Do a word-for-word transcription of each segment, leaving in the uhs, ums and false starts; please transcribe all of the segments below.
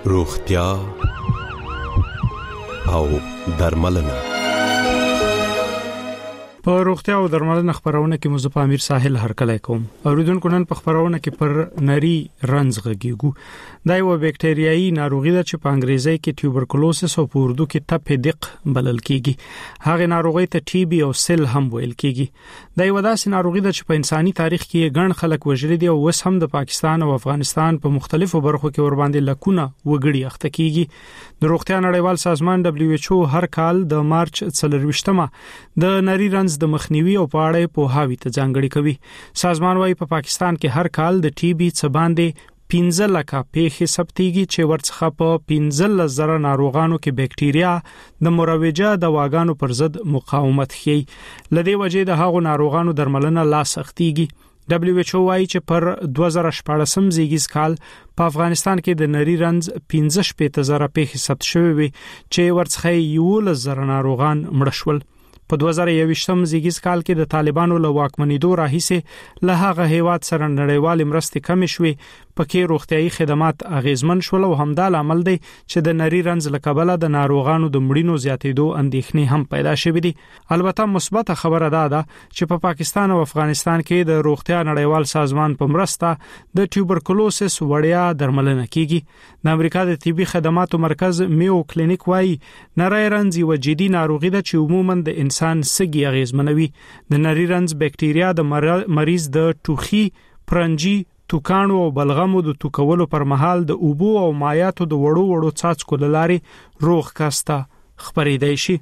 روغتیا او درملنه. په روغتیا او درملنه خبرونه کې مزه امیر ساحل هرکلی کوم. اوریدونکو نن په خبرونه کې پر نری رنځ غږیږو. دا یو بکټریايي ناروغي ده چې په انګریزي کې ټیوبرکلوسس او په اردو کې تپیدق بلل کیږي. هغه ناروغي ته ټي بي او سل هم ویل کیږي. دا یو داسې ناروغي ده چې په انساني تاریخ کې ګڼ خلک وژلي دي او اوس هم د پاکستان او افغانستان په مختلفو برخو کې ور باندې لکونه وګړي اخته کیږي. د روغتیا نړیوال سازمان دبليو ایچ او هر کال د مارچ څلرويشتمه د نری رنځ د مخنیوي او په اړه په هاوی ته ځانګړي کوي. سازمان وايي په پاکستان کې هر کال د ټي بي څخه باندې پنځه لکه پیښې ثبتېږي چې ورڅخه په پنځه زره ناروغانو کې بکټیریا د مروجه دواګانو پر ضد مقاومت ښيي. لدې وجې د هغو ناروغانو درملنه لا سختيږي. دبليو ایچ او وايي چې پر دوه زره شپږم زیږیز کال په افغانستان کې د نری رنځ پنځه شپږ زره پیښې ثبت شوې وي چې ورڅخه یو زره ناروغان مړ شول. په دوه زره یوویشتم زیږیز کال کې د طالبانو له واکمنېدو راهیسې له هغه هیواد سره نړیوال مرستې کمې شوې، پکې روغتيایي خدمات اغیزمن شول او همدا لامل دی چې د نری رنځ له کبله د ناروغانو د مړینو زیاتېدو اندېښنې هم پیدا شوې دي. البته مثبت خبره ده دا چې په پاکستان او افغانستان کې د روغتیا نړیوال سازمان په مرسته د ټیوبرکلوسس وړیا درملنه کیږي. د امریکا د طبي خدماتو مرکز میو کلینیک وايي نری رنځ یو جدي ناروغي ده چې عموما د انسان سږي اغیزمنوي. د نری رنځ بکټیریا د مریض د ټوخي، پرنجي، توکانو او بلغمو د توکولو پر مهال د اوبو او مایعاتو د وړو وړو څاڅکو لارې روغ کاسته خبرېدای شي.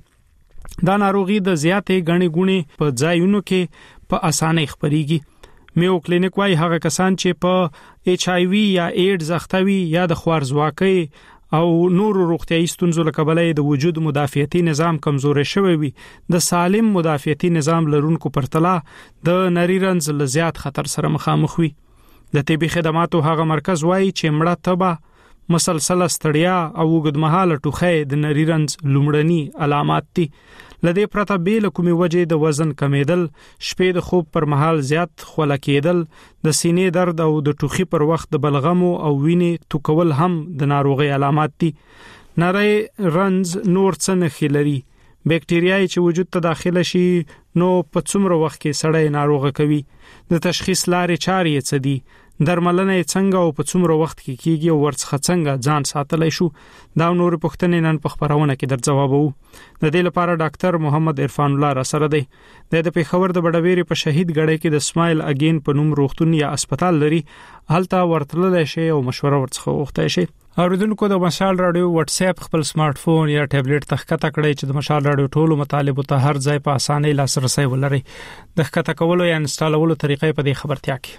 دا ناروغي د زیاتې غني غونې په ځایونو کې په اسانۍ خبريږي. میو کلینیک وايي هغه کسان چې په ایچ آی وی یا ایډز اختوي یا د خوارزواکۍ او نور روغتيایي ستونزو له کبله د وجود مدافعتي نظام کمزوري شوی وي، د سالم مدافعتي نظام لرونکو پرتله د نری رنځ له زیات خطر سره مخامخ وي. د طبي خدماتو هغه مرکز وايي چې مړه تبه، مسلسل ستړیا او وګدمحاله ټوخی د نری رنځ لومړني علامات دي. لدې پرته بیل کومي وجې د وزن کمیدل، شپې د خوب پر مهال زیات خوله کېدل، د سینې درد او د ټوخي پر وخت د بلغمو او وینې توکول هم د ناروغي علامات دي. نری رنځ نور څه نښې لري. بکټریاي چې وجود ته داخله شي نو په څومره وخت کې سړی ناروغه کوي، د تشخیص لارې چارې څه دي، درملنه څنګه او په څومره وخت کې کیږي او ورڅخه څنګه ځان ساتلای شو. دا نور پوښتنې نن په خبرونه کې در جوابو. د دې لپاره ډاکټر محمد عرفان الله را سره دی. د پېښور د بډويري په شهید ګړی کې د سمایل اگین په نوم روغتون یا هسپتال لري. هلته ورتللی شي او مشوره ورڅخه وغوښتای شي. اوریدونکو د مشال رادیو واتس اپ خپل سمارټ فون یا ټابلیټ تخکته کړئ چې د مشال رادیو ټولو مطالبه ته هر ځای په اسانۍ لاسرسي ولري. د ښکته کولو یا انسټالولو طریقې په دې خبرتیا کې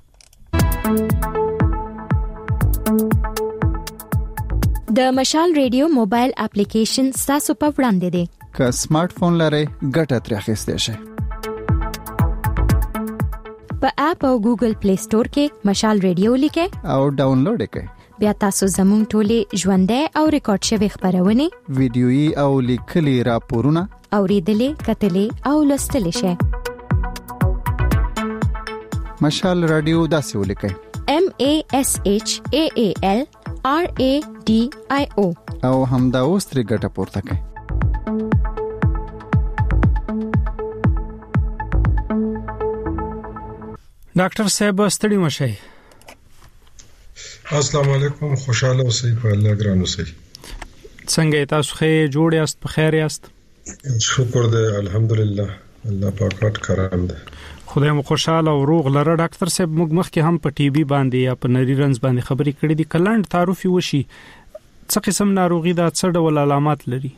د مشال رادیو موبایل اپلیکیشن تاسو په وړاندې دی. که سمارټ فون لرئ ګټه ترې اخیستئ شئ. په اپ او ګوګل پلی سٹور کې مشال رادیو لیکئ او ډاونلوډ یې کړئ. بیا تاسو زموږ ټولې ژوندۍ او ریکارډ شوی خبرونه، ویډیويي او لیکلي راپورونه اوریدلې، کتلې او لوستلې شئ. مشال رادیو داسې ولیکئ: M A S H A A L R A D I O او همدا اوس ترې ګټه پورته کړئ. ډاکټر صاحب ستړي مشئ. السلام علیکم، خوشاله اوسئ، په الله ګران اوسئ. څنګه تاسو ښه جوړ یاست، په خیر یاست؟ شکر دې الحمدلله، الله پاک پټ کرام دې. خدای مو خوشاله او روغ لره. ډاکټر صاحب موږ مخکې هم په ټي بي باندې یا په نری رنځ باندې خبرې کړې دي. کلاند تعارف وشي څه قسم ناروغي ده، څه ډول علامات لري؟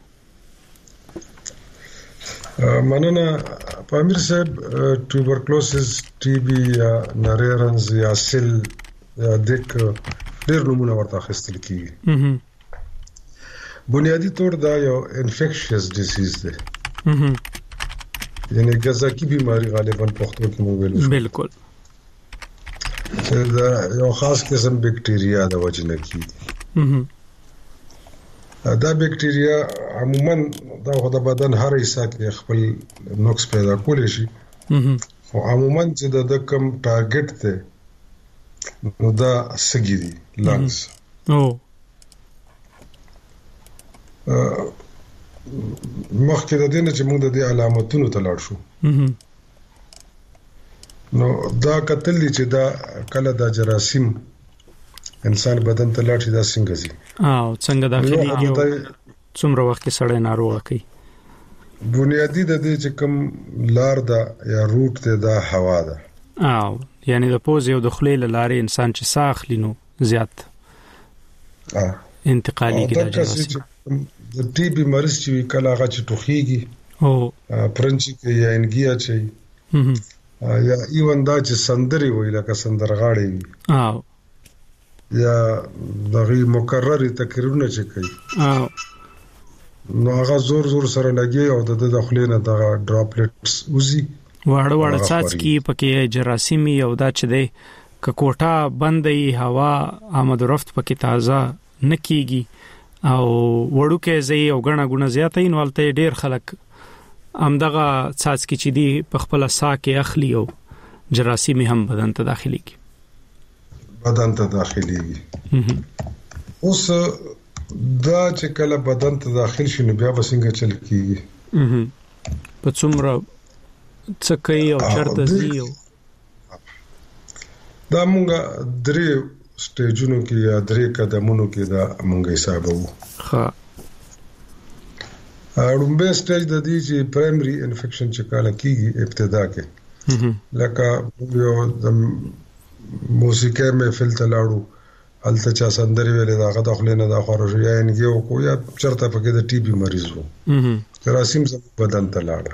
مننه پامیر صاحب. ټیوبرکلوسس، ټي بي یا نری رنځ یا سل یا دک ډېر نمونه ورته اخیستل کیږي. بنیادی طور دا یو انفیکشس ډیزیز دی، یعنی غذایی بیماری غالبا پښتو کې مو ویل. بالکل. چې دا یو خاص قسم بکټیریا د وجه نه کیږي. دا بکټیریا عموما د بدن هر حصہ کې خپل نقص پیدا کولی شي، او عموما چې د کم ټارګټ ته نو دا سګي دي لنګز. او مخکې د دې نه چې موږ د دې علامتونو ته لاړ شو نو دا کتل دي چې دا کله دا جراثیم انسان بدن ته لاړ شي دا څنګه زی او څنګه داخليږي څومره وخت کې سړی ناروغ کوي بنیادی د دې چې کوم لار ده یا روټ ته دا هوا ده او یعنی د پوز یو د خلیل لارې انسان چې ساخلی نو زیات اه انتقالي کې راځي د ټي بي مرض چې کله هغه چې ټوخيږي او پرنچي کې یا انګیا چي یا ایون دا چې سندري وي لکه سندرغاړي وي او یا دغه مکرري تکرارونه چې کوي او نو هغه زور زور سره لګي او د داخلينه دغه ډراپلټس وزي واړه واړه څاڅکي پکې جراثیمي او دا چې دی ککوټه بندې هوا آمد و رفت پکې تازه نکېږي او وړوکې زی او غنا غونه زیاتې نوالته ډیر خلک امدغه څاڅکي چې دی په خپل ساه کې اخلي او جراثیمي هم بدن ته داخليږي بدن ته داخليږي اوس دا چې کله بدن ته داخل شي نو بیا وسنګ چل کیږي په څومره څکې او چرته زی دا مونږ درې سټیجونو کې یا درې قدمونو کې دا مونږ حسابو ها اړومبه سټیج د دې چې پرایمري انفیکشن چې کله کیږي ابتدا کې لکه یو د موسیقي محفل ته لاړو الته چا سندري ویلې دا غدا خلینه دا خورو یا انګیو کو یا چرته پکې د ټي بي مریض وو جراثیم زم بدن ته لاړ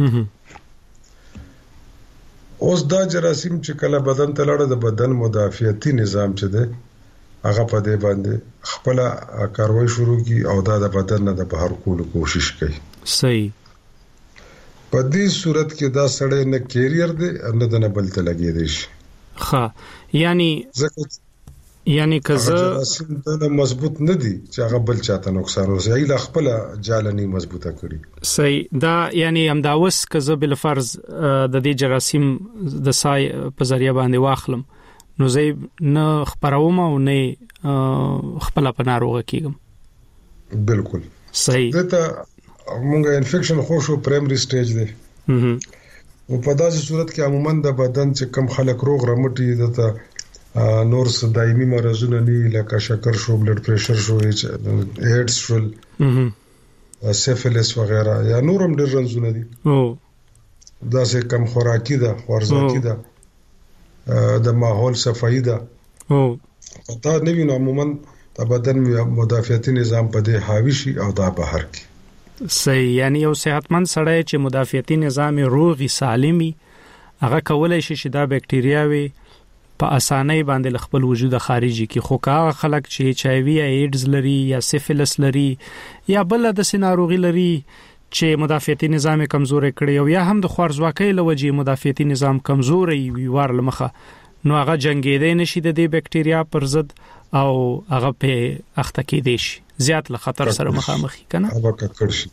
اوس دا جراثیم چې کله بدن ته لاړ د بدن مدافعتي نظام چې ده هغه په دې باندې خپل کاروي شروع کی او دا د بدن نه د بهر کولو کوشش کوي صحیح په دې صورت کې دا سړی نه کیریئر دی نه د نه بلته لګي دی ها یعنی یعنی کزه جراثیم دا مضبوط نه دي چې هغه بل چاته نقصان ورسوي ای خپل جالنی مضبوطه کړي صحیح دا یعنی همداوس کزه بل فرض د دې جراثیم د سای په ذریعہ باندې واخلم نو زه نه خبروم او نه خپل په ناروغه کیږم بالکل صحیح دته مونږه انفیکشن خو شو پرایمري سټیج دی او په داسې صورت کې عموما د بدن چې کم خلک روغ رمټي دته نور څه دایمي مرزونه نه لکه شکر شو بلډ پريشر شو ایډز شو سیفلیس وغیرہ یا نورم ډیر رنځونه دي او دا څه کم خوراکي ده ورزشي ده د ماحول صفائی ده او دا نه وینم عموما د بدن مدافعتي نظام په دې حاوی شي او دا بهر کی صحیح یعنی یو صحتمند سړی چې مدافعتي نظام روغي سالمي هغه کولای شي چې دا بکټریاوي په اسانۍ باندې خپل وجود خارجي کی خو کا خلک چې ایچ آی وی یا ایډز لري یا سیفلیس لري یا بل د سيناروغي لري چې مدافعتي نظام کمزور کړي او یا هم د خوارزواکۍ لوجې مدافعتي نظام کمزوري وي ورلمخه نو هغه جنگیدای نشي د دې بکټریا پر ضد او هغه په اخته کېدې شي زیات له خطر سره مخامخ کنه هغه کړ شي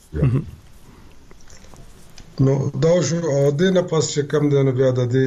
نو دا شو او د نه پس چې کم د نه بیا د دې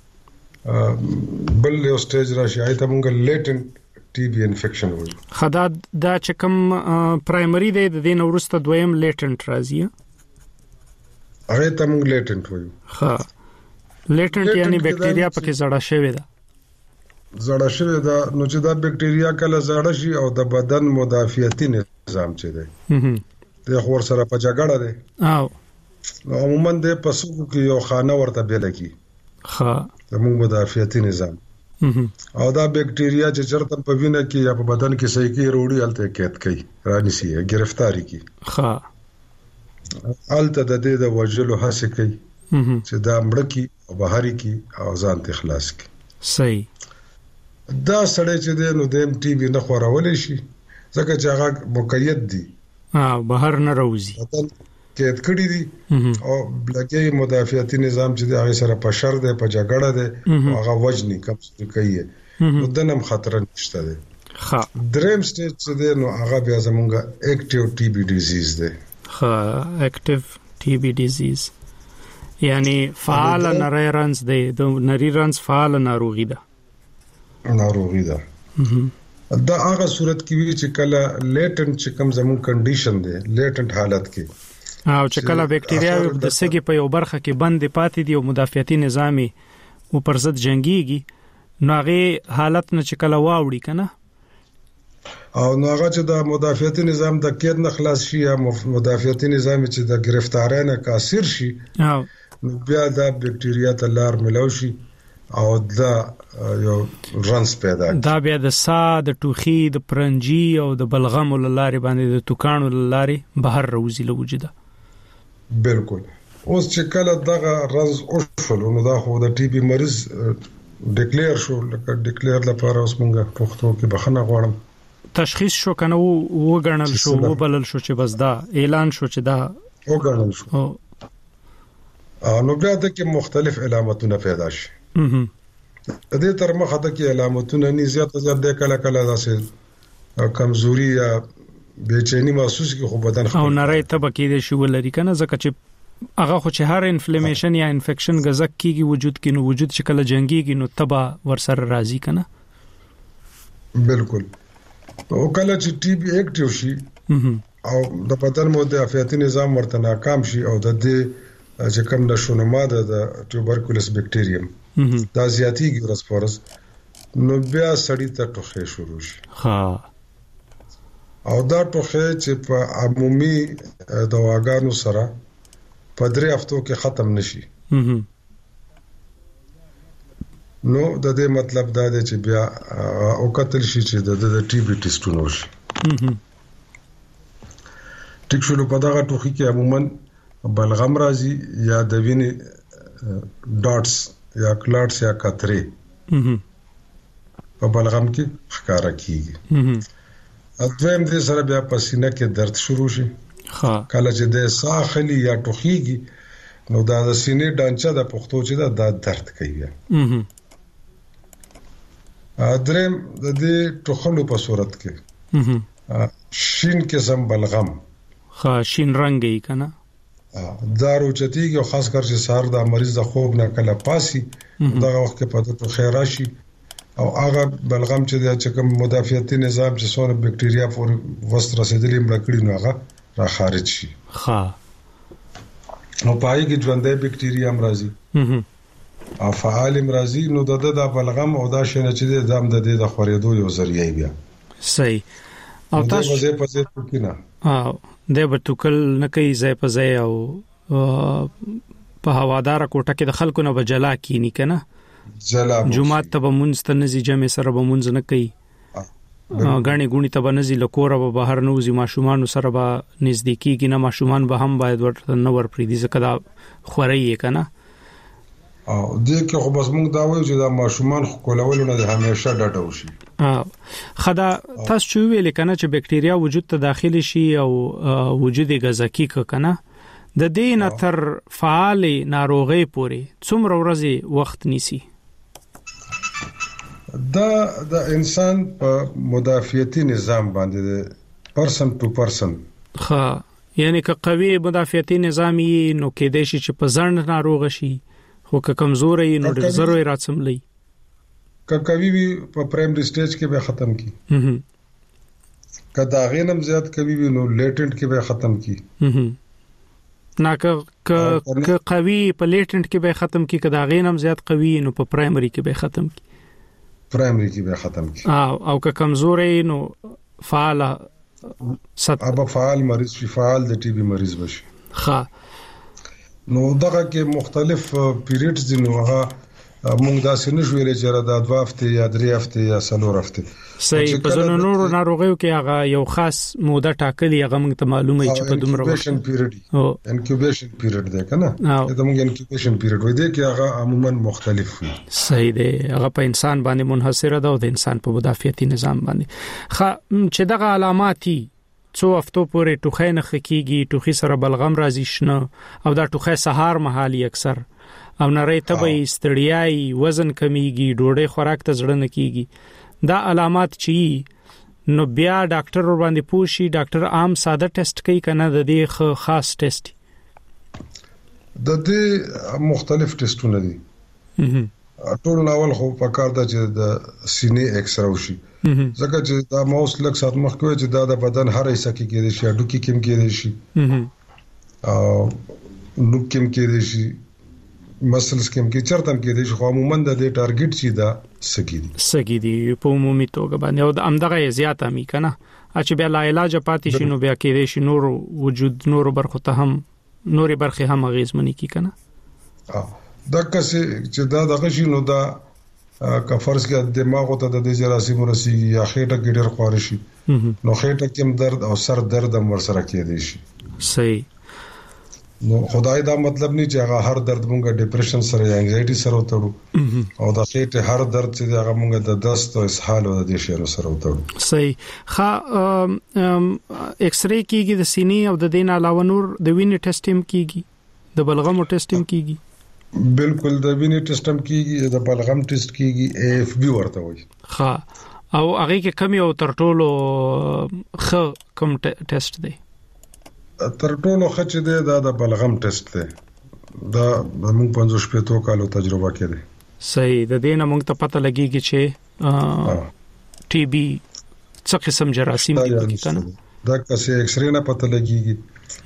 بل یو سټیج راشي ایته مونږ لیټنت ټي بي انفیکشن وایي خدا دا چې کوم پرایمري دی د دې نورسته دویم لیټنت راځي هغه ته مونږ لیټنت وایو ها لیټنت یعنی بکټریا پکې زړه شوی ده زړه شوی ده نو چې دا بکټریا کله زړه شي او د بدن مدافعتي نظام چې دی د خور سره په جګړه دی او عموما د پسو کې یو خانه ورته بیل کی ها زموږ مدافعتي نظام او دا بکټریا چې چرته په وینه کې یا په بدن کې صحیح کې وروړي الته کېد کوي رانیسي گرفتاری کی ها الته د دې د وجلو هڅه کوي چې دا مړ کی او بهاري کی او ځان ته خلاص کی صحیح دا سړی چې د نو دیم ټي بي نه خورولې شي ځکه چې هغه مقید دي ها بهر نه راوځي کېد کړی دي او بلکې مدافعتي نظام چې هغه سره په شر ده په جګړه ده هغه وجني کمزوري کوي نو دنم خطر نشته ده ها دریم سټیج چې ده نو هغه بیا زمونږه اکټیو ټي بي ډیزیز ده ها اکټیو ټي بي ډیزیز یعنی فعال نری رنز ده د نری رنز فعال ناروغي ده ناروغي ده دا هغه صورت کې وی چې کله لیټنټ چې کوم زمون کنډیشن دی لیټنټ حالت کې او چې کله بکټریا د سګي په یو برخه کې بند پاتې دي او مدافعتي نظام او پر ضد جنگيږي نو هغه حالت نه چې کله واوړي کنه او نو هغه چې د مدافعتي نظام د کېد نه خلاص شي یا مدافعتي نظام چې د گرفتارۍ نه کاسر شي او بیا د بکټریا ته لار ملو شي او دا یو رنس پیدا دا بیا د سا د ټوخي د پرنجي او د بلغم لارې باندې د توکانو لارې بهر راوځي له وجوده بالکل اوس چې کله دغه رنس او شول نو دا خو د ټي بي مریض ډیکلیئر شو لکه ډیکلیئر لپاره اوس مونږه پښتو کې بخنه غواړم تشخیص شو کنه و غنل شو و بلل شو چې بس دا اعلان شو چې دا و غنل شو نو بیا د کې مختلف علامتونه پیدا شي د دې تر مخه د کې علامتونه نه زیاته زیات د کله کله داسې کمزوري یا بېچینی محسوس کی خو بدن او نری تبکې د شو لري کنه ځکه چې هغه خو چې هر انفلیمیشن یا انفیکشن غزک کیږي وجود کې نو وجود چې کله جنگيږي نو تبا ورسره راځي کنه بالکل او کله چې ټي بي اکټیو شي او د بدن مدافعتي نظام ورته ناکام شي او د دې چې کوم نشونما ده د ټوبرکولوس بکټیریم دا زیاتیږي ورځ په ورځ نو بیا سړی ته ټوخی شروع شي ها او دا ټوخی چې په عمومي دواګانو سره په درې هفتو کې ختم نشي نو د دې مطلب دا دی چې بیا او قتل شي چې د ټي بي ټیسټونه وشي ټیک شلو په دغه ټوخی کې عموماً بلغم راځي یا د وینې ډاټس یا کلاټس یا قطرې په بلغم کې ښکارا کیږي اځم دې سره بیا پسینه کې درد شروع شي ها کله چې د ساخلی یا ټوخیږي نو دا د سینې ډانچه د پښتو چې دا درد کوي درم د دې ټوخلو په صورت کې شین قسم بلغم ها شین رنگي کنه دارو چتیږي او خاص کر چې سار د مریض د خوب نه کله پاسي دغه وخت کې پته تو خیر راشي او هغه بلغم چې د کوم مدافعتي نظام چې څونه بکټریا فور وست رسیدلې مړکړي نو هغه را خارج شي ها نو پای کې ژوندۍ بکټریا هم راځي او فعال هم راځي نو د د بلغم او دا شنه چې د دام د د خورېدو یو ذریعہ بیا صحیح او تاسو په ځای په ځای کې نه او د بتوکل نه کوي ځای په ځای او په هوادار کوټه کې د خلکو نه بجلا کینی کنه جلا جمعه ته به مونږ ته نزي جمع سره به مونږ نه کوي غاڼې ګونی ته به نزي لکوره به بهر نه وزي ماشومان سره به نزدیکیږي نه ماشومان به هم باید ورته نه ور پریدي ځکه دا خوري کنه او دې کې خو بس موږ دا وایو چې دا ماشومان خو کولول نه د همیشه ډاډه وشي خدا تاسو چې ویل کنه چې بکټریا وجود ته داخلي شي او وجود غذاکی کنه د دې نه تر فعال ناروغي پوري څومره ورځې وخت نیسي دا د انسان په مدافعتي نظام باندې پرسن ټو پرسن ها یعنی که قوي مدافعتي نظام یې نو کې د شي چې په ځړ ناروغ شي خو که کمزورې نو ډېر زرو راتسملې که کوي وي په پرایمري سټیج کې به ختم کی که دا غینم زیات کوي وي نو لیټنټ کې به ختم کی نه که که قوي په لیټنټ کې به ختم کی که دا غینم زیات قوي نو په پرایمري کې به ختم کی پرایمري کې به ختم کی او او که کمزورې نو فعال ست ابا فعال مریض شي فعال د ټي بي مریض بشي ها نو دغه کې مختلف پیریډز دي نو هغه مونږ دا سینه شویل چې را د دوه هفته یا درې هفته یا څلور هفته صحیح په ځینو نورو ناروغیو کې هغه یو خاص موده ټاکلې هغه موږ ته معلومه چې په دومره انکیوبیشن پیریډ انکیوبیشن پیریډ ده کنه دا موږ انکیوبیشن پیریډ وایي دی کې هغه عموما مختلف وي صحیح دی هغه په انسان باندې منحصر ده او د انسان په مدافعتي نظام باندې خا چې دغه علاماتي څو هفتو پورې ټوخی نه خکېږي ټوخی سره بلغم راځي شنه او دا ټوخی سهار مهالي اکثر او نری تبي ستړیاي وزن کمیږي ډوډۍ خوراک ته ځړنه کیږي دا علامات چی نو بیا ډاکټر ور باندې پوښي ډاکټر عام ساده ټیسټ کوي کنه د دې خاص ټیسټ د دې مختلف ټیسټونه دي ټول ناول خو په کار د چې د سینې ایکس را وشي ځکه چې دا موس لک سات مخکې چې دا د بدن هر حصہ کې کېږي شي اډو کې کېم کېږي شي او نو کېم کېږي شي مسلز کېم کې چرته کېږي شي خو عموما د دې ټارګټ چې دا سګي دي سګي دي په عمومي توګه باندې او د امدغه زیات امي کنه چې بیا لا علاج پاتې شي نو بیا کېږي شي نور وجود نور برخه ته هم نورې برخه هم غیزمنی کی کنه دا کسه چې دا دغه شي نو دا که فرض کې دماغ ته د دې جراثیم رسیږي یا خېټه کې ډېر خوار شي نو خېټه کې درد او سر درد هم ورسره کېدی شي صحیح نو خدای دا مطلب نه چې هغه هر درد مونږه ډیپریشن سره یا انګزایټي سره وتړو او دا خېټه هر درد چې هغه مونږه د دست او اسهال او د شیرو سره وتړو صحیح ښه ایکس ری کیږي د سینې او د دین علاوه نور د وینې ټیسټ هم کیږي د بلغم ټیسټ هم کیږي بالکل د وینې ټیسټ هم کیږي د بلغم ټیسټ کیږي اے اف بي ورته وایي ښه او هغه کې کم یو تر ټولو ښه کوم ټیسټ دی تر ټولو ښه چې دی دا د بلغم ټیسټ دی دا موږ پنځه شپږ کالو تجربه کړې صحیح د دې نه موږ ته پته لګیږي چې ټي بي څه قسم جراثیم دي کنه دا کسه ایکس ری نه پته لګیږي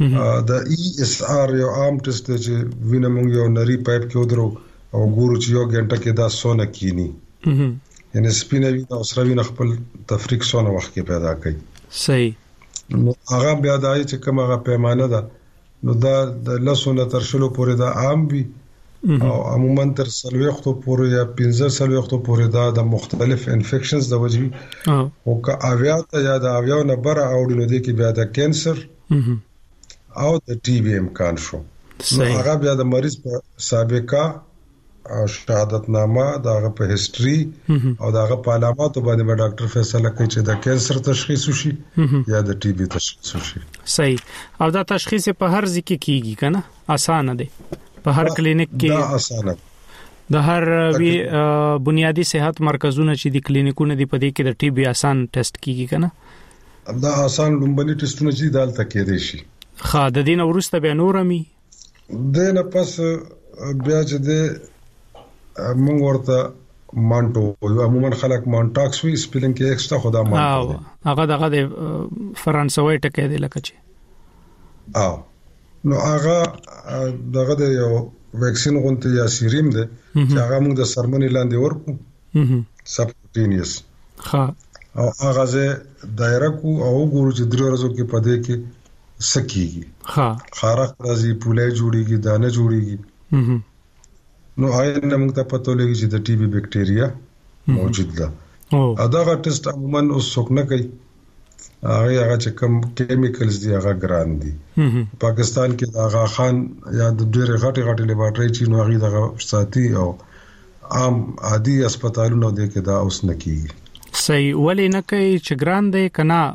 د ای اس آر یو عام ټیسټ دی چې وینه موږ یو نری پایپ کې ودرو او ګورو چې یو غنټه کې دا سونه کینی یعنی سپینه وینه او سره وینه خپل تفریق سونه وخت کې پیدا کوي صحیح نو هغه بیا دای چې کوم هغه پیمانه ده نو دا د لسونه تر شلو پورې دا عام وي او عموما تر سلويختو پورې یا پنځه سلويختو پورې دا د مختلف انفیکشنز د وجې او که اویا ته یا د اویا نه بره اوړي نو د کې بیا د کینسر او د ټي بي امکان شو نو هغه بیا د مریض په سابقه او شهادت نامه دغه په هیستوري او دغه په علاماتو باندې به ډاکټر فیصله کوي چې د کینسر تشخیص وشي یا د ټي بي تشخیص وشي صحیح او دا تشخیص په هر ځکه کیږي کنه اسانه دی په هر کلینیک کې دا اسانه د هر بنیادی صحت مرکزونه چې د کلینیکونو دی په دې کې د ټي بي آسان ټیسټ کیږي کنه دا آسان لومبني ټیسټونه چې دالته کېدي شي خا د دین ورسته به نورمي دنه پس بیا چې د موږ ورته مانټو عموما خلک مانټاکس وی سپیلینګ کې ایکسټرا خدا مانټو هغه دغه د فرانسوي ټکی دی لکه چې او نو هغه دغه د یو ویکسین غونته یا سیریم دی چې هغه موږ د سرمنې لاندې ورکو سبکوټینیس ها او هغه زه دایره کو او ګورو چې درې ورځې کې پدې کې سکیږي ها خارق راځي پولې جوړيږي دانه جوړيږي نو آینه موږ ته پته لګي چې د ټي بي بکټیریا موجود ده او دا ټیسټ عموما اوس څوک نه کوي هغه هغه چې کوم کیمیکلز دی هغه ګران دي پاکستان کې دا هغه خان یا د ډېر غټي غټي لیبارټري چې نو هغه دغه ساتي او عام عادي هسپتالونو دی کې دا اوس نه کیږي صحیح ولې نه کوي چې ګران دی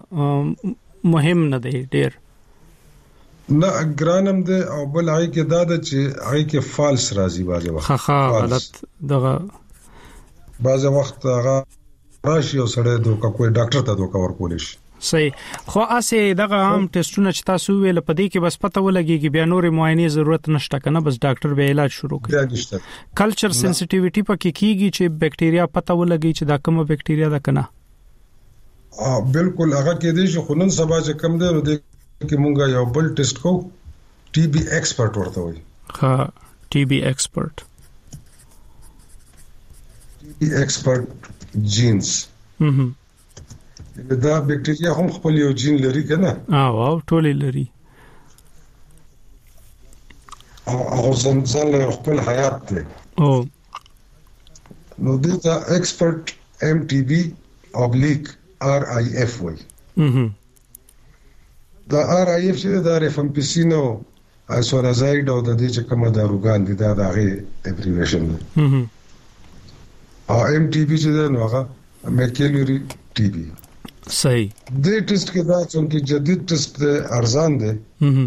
کنه مهم نه دی ډېر نه ګرانم دی او بل هغه کې دا د چې هغه کې فالس راځي بازي وخت ها ها غلط دغه بازي وخت هغه راشي او سره دوکا کوئی ډاکټر ته دوکا ورکول شي صحیح خو اسه دغه عام ټیسټونه چې تاسو ویل په دې کې بس پته ولګي بیا نور معاینه ضرورت نشته کنه بس ډاکټر به علاج شروع کوي کلچر سنسټیویټي پکې کیږي چې بکټیریا پته ولګي چې دا کومه بکټیریا ده کنه اه بالکل هغه کې دي چې خنن سبا چې کم دی نو د کې مونږه یو بل ټیسټ کو ټي بي ایکسپرټ ورته وي ها ټي بي ایکسپرټ ټي بي ایکسپرټ جینز هم دا بکټیریا هم خپل یو جین لري کنه اه واو ټول لري او ځنځل خپل حیات دی او نو دا ایکسپرټ ام ټي بي اوبلیک ار آی اف وي هم دا ار آی اف چې دا ریفامپیسین او اسورازاید او د دې چې کومه داروګان دي دا دغه ابریویشن دی هم او ام ټي بي چې نو هغه میکیلوري ټي بي صحیح د ټیسټ کې دا چې جدید ټیسټ دی ارزان دی هم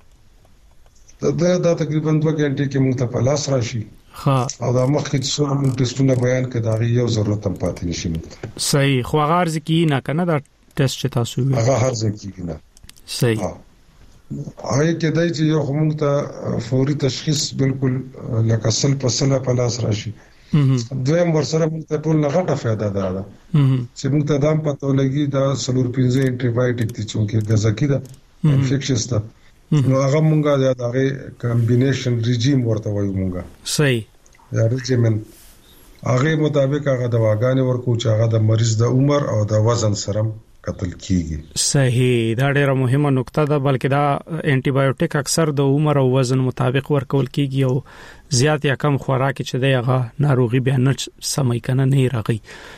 دا دا تقریبا دوه غنټې کې موږ ته په لاس راشي ها او دا مخکې څو موږ ټیسټونه بیان کړه دا یو ضرورت هم پاتې نشي موږ صحیح خو غارز کې نه کنه دا ټیسټ چې تاسو وی هغه هر ځای کې نه صحیح هغه کې دای چې یو موږ ته فوري تشخیص بالکل لکه سل په سل په لاس راشي دویم ورسره موږ ته ټول نه غټه فائدہ ده چې موږ ته دام پته لګي دا سلور پنځه انټي بایوټیک دي چې غذاکی ده انفیکشنز ده نو هغه موږ دا هغه کمبینیشن ریجیم ورته وایو موږ صحیح دا ریجیمن هغه مطابق هغه دواګانې ورکو چې هغه د مریض د عمر او د وزن سره قتل کیږي صحیح دا ډیره مهمه نقطه ده بلکې دا انټي بایوټیک اکثر د عمر او وزن مطابق ورکول کیږي او زیات یا کم خوراک چې دی هغه ناروغي بیا نه سمې کنه نه راغی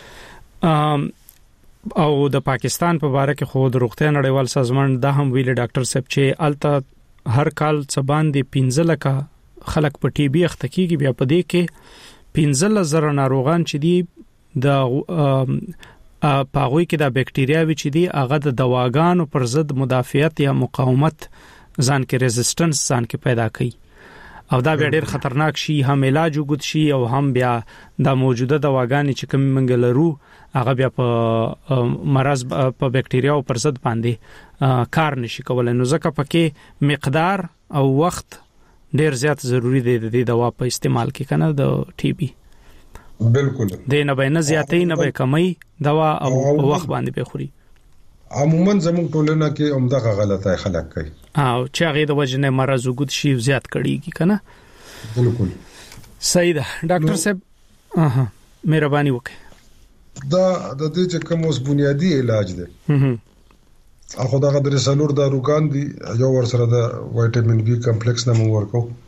او د پاکستان په اړه کې خو د روغتیا نړیوال سازمان دا هم ویل ډاکټر صاحب چې الته هر کال څه باندې پنځه لکه خلک په ټي بي اخته کیږي بیا په دې کې پنځه لزر ناروغان چې دي د پاغوي کې د بکټریاوي چې دی هغه د دواګانو پر ضد مدافعت یا مقاومت ځان کې ریزिस्टنس ځان کې پیدا کوي او دا بیا ډېر خطرناک شي هم علاج وګد شي او هم بیا د موجوده دواګانې چې کوم منګ لرو هغه بیا په مرز په بکټریاو پر ضد باندې کار نشي کولای نو ځکه پکې مقدار او وخت ډېر زیات ضروری دی د دوا په استعمال کې کنه د ټي بي بالکل د نه به نه زیاتې نه به کمی دوا او وخت باندې به خوري عموما زموږ ټولنه کې عمده غلطه خلک کوي او چې هغه د وجنه مرز وګد شي زیات کړيږي کنه بالکل صحیح ده ډاکټر صاحب اها مهرباني وکړئ دا د دې چې کوم اوس بنیادی علاج دی اخو دا غدر سلور د روغان دي یو ور سره د وټامین بي کمپلیکس نه مونږ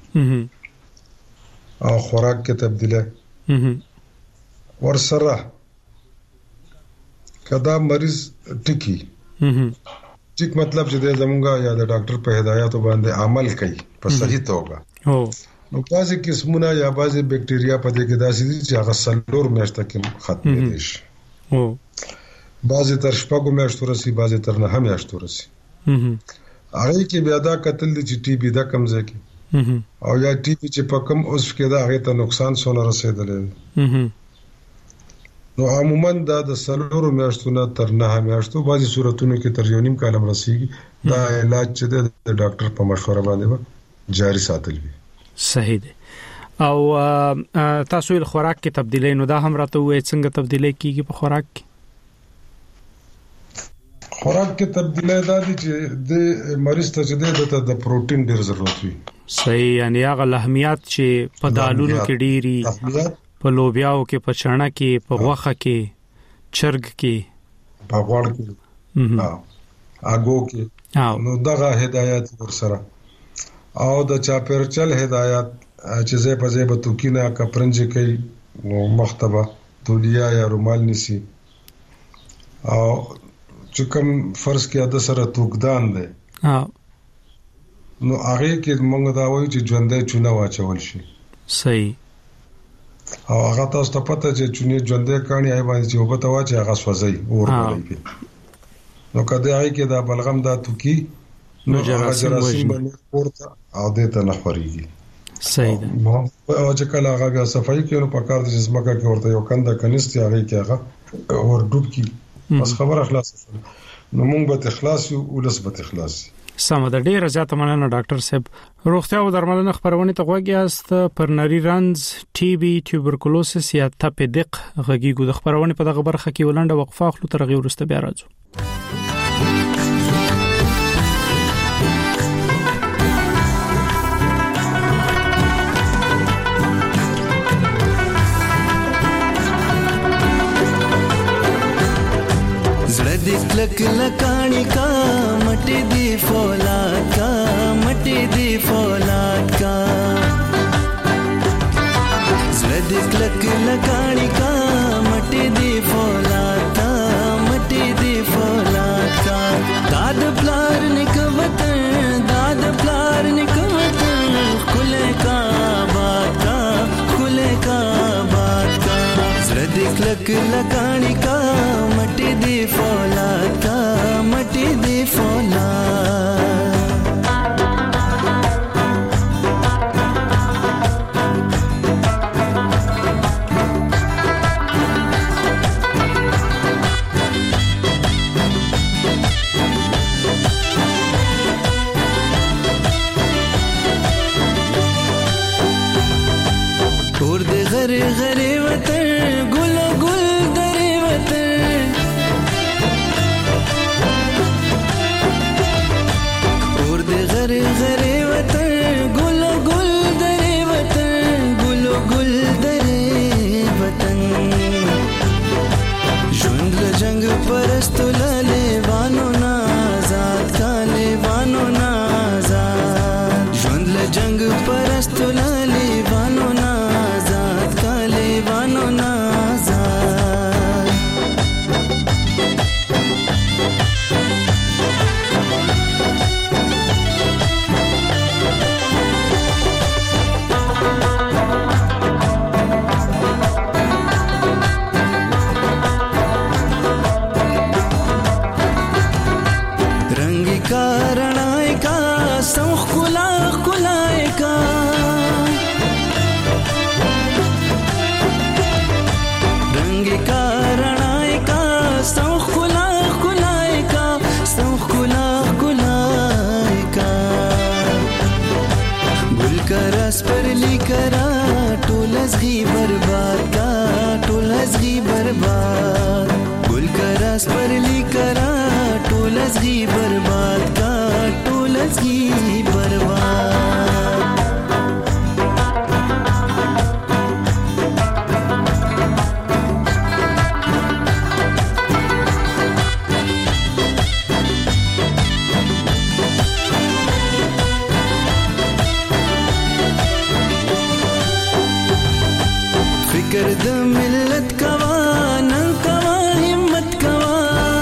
ورکو او خوراک کې تبدیله ورسره کدا مریض ټکی ټیک مطلب چې د زمونږه یا د ډاکټر په هدایت باندې عمل کوي په صحیح توګه هو نو بعضی قسمونه یا بعضی بکټریا په دې کې داسې دي چې هغه سلور میاشتې کې ختم دي شي هو بعضی تر شپږو میاشتو رسي بعضی تر نه میاشتو رسي هغه کې بیا دا قتل دي چې ټي بي دا کمزې کې او یا ټي بي چې په کم اوس کې دا هغه ته نقصان سونه رسیدلې نو عموما دا د سلور میاشتو نه تر نه میاشتو بعضی صورتونو کې تر یو نیم کال رسیږي دا علاج چې د ډاکټر په مشوره باندې جاری ساتل وي صحیح دی او تاسو یې خوراک کې تبدیلی نو دا هم راته وې څنګه تبدیلی کیږي په خوراک کې خوراک کې تبدیلی دا دي چې د مریض ته چې د پروتین ډیر ضرورت وي صحیح یعنی هغه لحمیات چې په دالونو کې ډيري په لوبیاو کې په چڼه کې په غوخه کې چرګ کې په غوړ کې ها اګو کې نو دغه هدایت ورسره او د چاپرچل هدایت چې زه په زه به تو کینه کپرنج کوي نو مختبه تولیا یا رومال نسی او چې کوم فرض کې د سره توګدان دی ها نو هغه کې موږ دا وایو چې ژوندې چونه واچول شي صحیح او هغه تاسو ته پته چې چونی ژوندې کانی آی باندې چې وبته واچي هغه سوځي اور کوي نو کله هغه کې دا بلغم دا توکي نو جراثیم باندې ورته او دې ته نه خوريږي صحیح ده او چې کله هغه بیا صفائی کوي نو په کار د جسمه کې ورته یو کنده کنيستي هغه کې هغه اور ډوب کی بس خبر اخلاص شو نو موږ به اخلاص او لسبت اخلاص سم د ډیره زیاته مننه ډاکټر صاحب روغتیا او درملنه خبرونه ته غوږیاست پر نری رنز ټي بي ټیوبرکلوسس یا تپدق غږیګو د خبرونه په دغه برخه کې ولنډه وقفه اخلو تر غي ورسته بیا راځو لک لکانی کا مٹی دی فولاد کا مٹی دی فولاد کا زړه لک لکانی کا مٹی دی فولاد کا مٹی دی فولاد کا داد پلار نک وطن داد پلار نک وطن کھلے کا بات کا کھلے کا بات کا زړه لک لکانی کا مٹی دی فولاد کا مٹی دی فولاد اور دے غری غری پرستو لیوانو نا آزاد کا لیوانو نا آزاد ژوند له جنگ پرستو لیوانو نا آزاد کا لیوانو نا آزاد करणाय का सौख कुला कुलाय का रंगी करणाय का सौख कुला कुलाय का सौख कुला कुलाय का गुल करस पर ली करा टोलस घी बर्बाद का टोलस घी बर्बाद गुल करस पर ली करा टोलस घी बर्बाद का टोलस घी बर्बाद फिक्र द मिल्लत कवा नन कवा हिम्मत कवा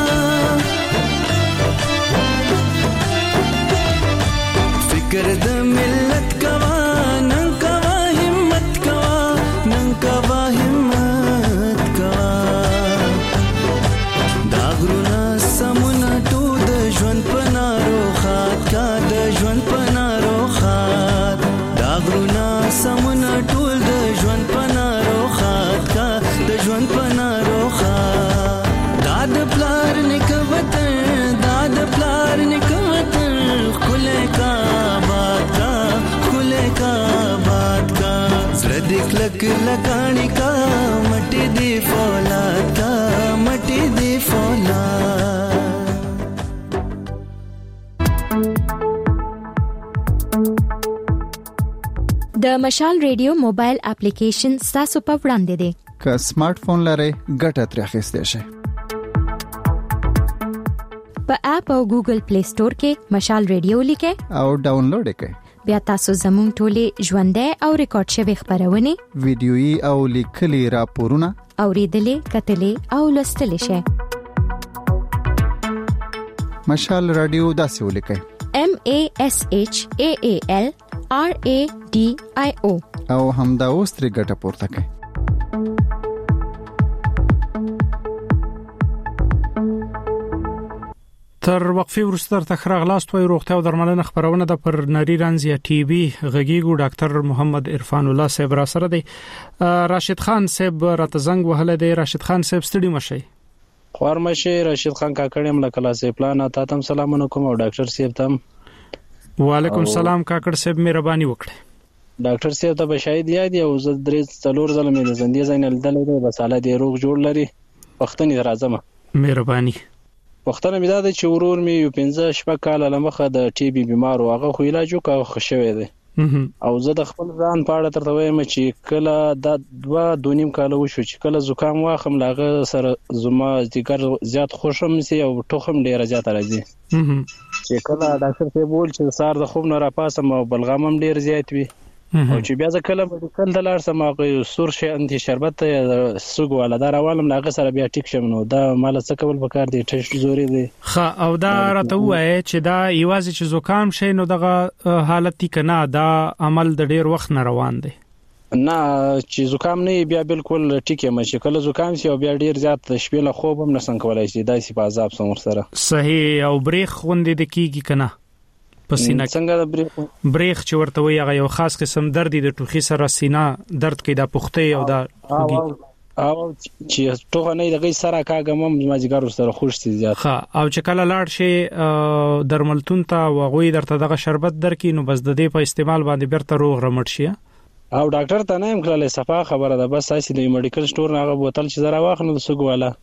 फिक्र द मिल्लत कवा नन कवा हिम्मत कवा नन कवा हिम्मत कवा दागरुना समुना टू द ژوند پنارو خات کا د ژوند پنارو خات दागरुना समुना ټول د ژوند پنارو خات کا د ژوند پنارو خات داد پلار نکوتن داد پلار نکوتن خله کا بات کا خله کا بات کا زړه دې کلک لکانی کا مټي دې فولاد کا مټي دې فولاد د مشال ریډیو موبایل اپلیکیشن تاسو په وړاندې دی که سمارټ فون لرئ ګټه ترې اخیستئ شئ په اپ او ګوګل پلی سٹور کې مشال ریډیو لیکئ او ډاونلوډ کړئ بیا تاسو زموږ ټولې ژوندۍ او ریکارډ شوی خبرونه ویډیويي او لیکلي راپورونه اوریدلې کتلې او لوستلې شئ مشال رادیو داسې ولیکئ M A S H A A L R A D I O او همدا اوس ترې ګټه پورته کړئ تر وقفې وروسته تر خراغلاست وي روغتیا او درملنه خبرونه د پر نری رنز یا ټي بي غږیګو ډاکټر محمد عرفان الله صاحب را سره دی راشد خان صاحب راته زنګ وهله دی راشد خان صاحب ستړي مشي خورمشه راشد خان کاکړم له کلاسې پلان ته تم سلامونه کوم او ډاکټر صاحب تم وعلیکم السلام کاکړ صاحب مهرباني وکړئ ډاکټر صاحب ته بشاید یاد یو ز درې څلور ځله مې زندې زینل دلې بس حاله دی روغ جوړ لري وختنی راځم مهرباني وختنه مې دا چې ورور مې یو پنځه شپه کال لمخه د ټي بي بیمار او هغه خو علاج وکړ خو شوی دی او زه د خپل ځان په اړه ترته وایم چې کله د دوا دونیم کال وشو چې کله زکام واخم لاغه سره زما ذکر زیات خوشم سي او ټوخم ډیر زیات راځي چې کله ډاکټر ته بول چې سار د خوب نه را پاسم او بلغامم ډیر زیات وي او چې بیا ځکه کله میډیکل د لار سم هغه سور شي انتي شربت سوق والا دا راوالم لاغه سره بیا ټیک شم نو دا مال څه کول پکار دی ټیسټ زوري دی خا او دا راته وای چې دا ایوازي چې زکام شي نو دغه حالت کنا دا عمل د ډیر وخت نه روان دی نه چې زکام نه بیا بالکل ټیک یم چې کله زکام شي او بیا ډیر زیات شپې له خوب هم نسن کولای شي داسې په عذاب سم سره صحیح او بریخ غوندې د کیږي کنا پسینه څنګه د بریخ بریخ چې ورته وي هغه یو خاص قسم درد دی د ټوخي سره سینه درد کې د پخته او د او چې ټوخه نه دغه سره کاګم ماجګار سره خوش سي زیات ها او چې کله لاړ شي درملتون ته وغوي درته دغه شربت درکې نو بس د دې په استعمال باندې بیرته روغ رمټ شي او ډاکټر ته نه هم کړل صفه خبره ده بس اسې د میډیکل سٹور نه هغه بوتل چې زرا واخنو د سګ والا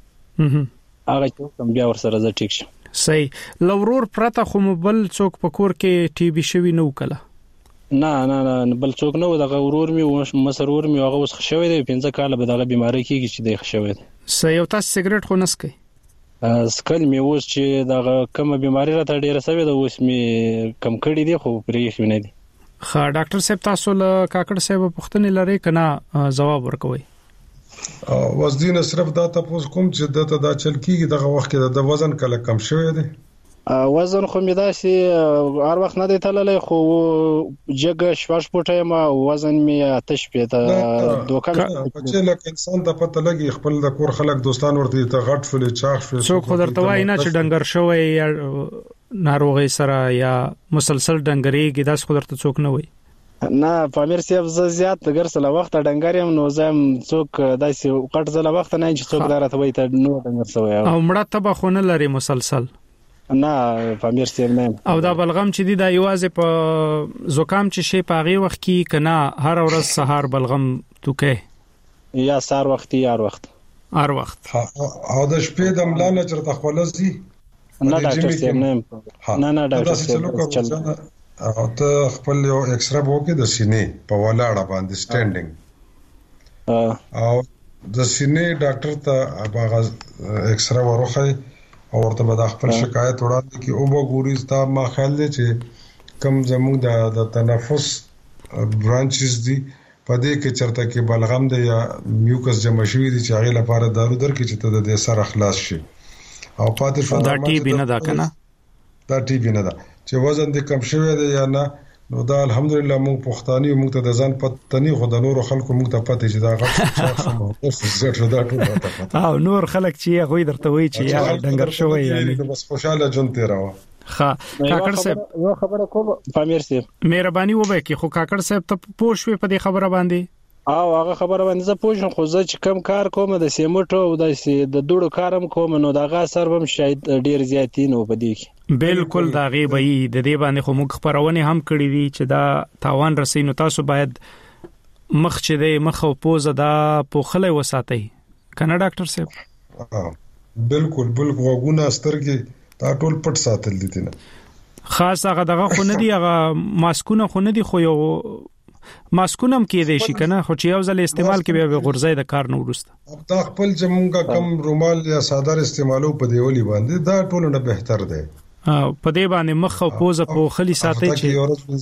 هغه چې کوم بیا ور سره ز ټیک شي صحیح لورور پرته خو موبایل څوک پکور کې ټي بي شوی نو کله نه نه نه بل څوک نو دغه ورور می مسرور می هغه وس خښوي دی پنځه کال به دغه بیماری کیږي چې دی خښوي صحیح او تاسو سیګریټ خو نسکئ سکل می اوس چې دا کومه بیماری راته ډیره سوي د اوس می کم کړی دی خو پرې خونه دي. ښه ډاکټر صاحب تاسو له کاکړ صاحب پوښتنه لري کنه جواب ورکوي؟ وزن صرف دا تاسو کوم چې دته دا چل کیږي دغه وخت کې د وزن کله کم شوی دی؟ وزن خو می داسي هر وخت نه دی تللی خو جګ شواش پټه ما وزن می آتش پیته دوکان چې لکه انسان د پته لګي خپل د کور خلک دوستان ورته ته غټ فل چاخ شو څوک خو درته وای نه چې ډنګر شوی یا ناروغي سره یا مسلسل ډنګريږي داس خو درته څوک نه وای؟ نه پامیر صاحب زیات ګرځله وخت ډنګریم نو زم څوک داسي قټ زله وخت نه چې څوک درته وای ته نو ډنګر شوی او مړه تبه خو نه لري مسلسل نه پامیر صاحب نه. او دا بلغم چې دی دا یوازې په زکام چې شي په هغه وخت کې کنه هر ورځ سحر بلغم توکه یا سحر وخت یا هر وخت هر وخت او د شپې د ملانه چرته خلصي نه ډاکټر صاحب نه نه نه ډاکټر صاحب چل او ته خپل یو ایکسرا وکړه د سینې په ولاړه باندې سټانډینګ او د سینې ډاکټر ته هغه ایکسرا ورخه او ورته به د خپل شکایت وړاندې کی او وګوري ستا ما خیال دی چې کم زموږ د تنفس برانچز دي په دې کې چرته کې بلغم دی یا میوکس جمع شوی دي چې هغه لپاره دارو درکې چې ته د سر اخلاص شي او پاتې شو دا ټي بي نه دا کنه دا ټي بي نه دا چې وزن دې کم شوی دی یا نه نو دا الحمدلله موږ پښتاني موږ ته د ځان پتنی خو د نور خلکو موږ ته پته چې دا غږ څه دا ټول او نور خلک چې هغه درته وایي چې یا ډنګر شوی یعنی بس خوشاله جون تیراوه. ښه کاکړ صاحب یو خبره کوم پامیر صاحب مهرباني وبکې خو کاکړ صاحب ته پوښوي په دې خبره باندې او هغه خبره باندې زه پوښم خو زه چې کم کار کوم د سیمټو او د د دوړو کارم کوم نو دا غا سر هم شاید ډیر زیاتین او بدی کی بالکل دا غي به د دې باندې خو موږ خبرونه هم کړې دي چې دا تاوان رسینو تاسو باید مخ چې د مخ او پوزه دا پوخله وساتئ کنه ډاکټر صاحب؟ بالکل بالکل وګونه سترګې دا ټول پټ ساتل دي نه خاص هغه دغه خو نه دی هغه ماسکونه خو نه دی خو یو ماسکونم کې دی شي کنه خو چې یو ځل استعمال کې به غورځي د کار نو ورسته دا خپل جمونګه کم رومال یا صادر استعمالو په دیولي باندې دا ټول نه بهتر دی په دې باندې مخ او پوزه په خلی ساتي چې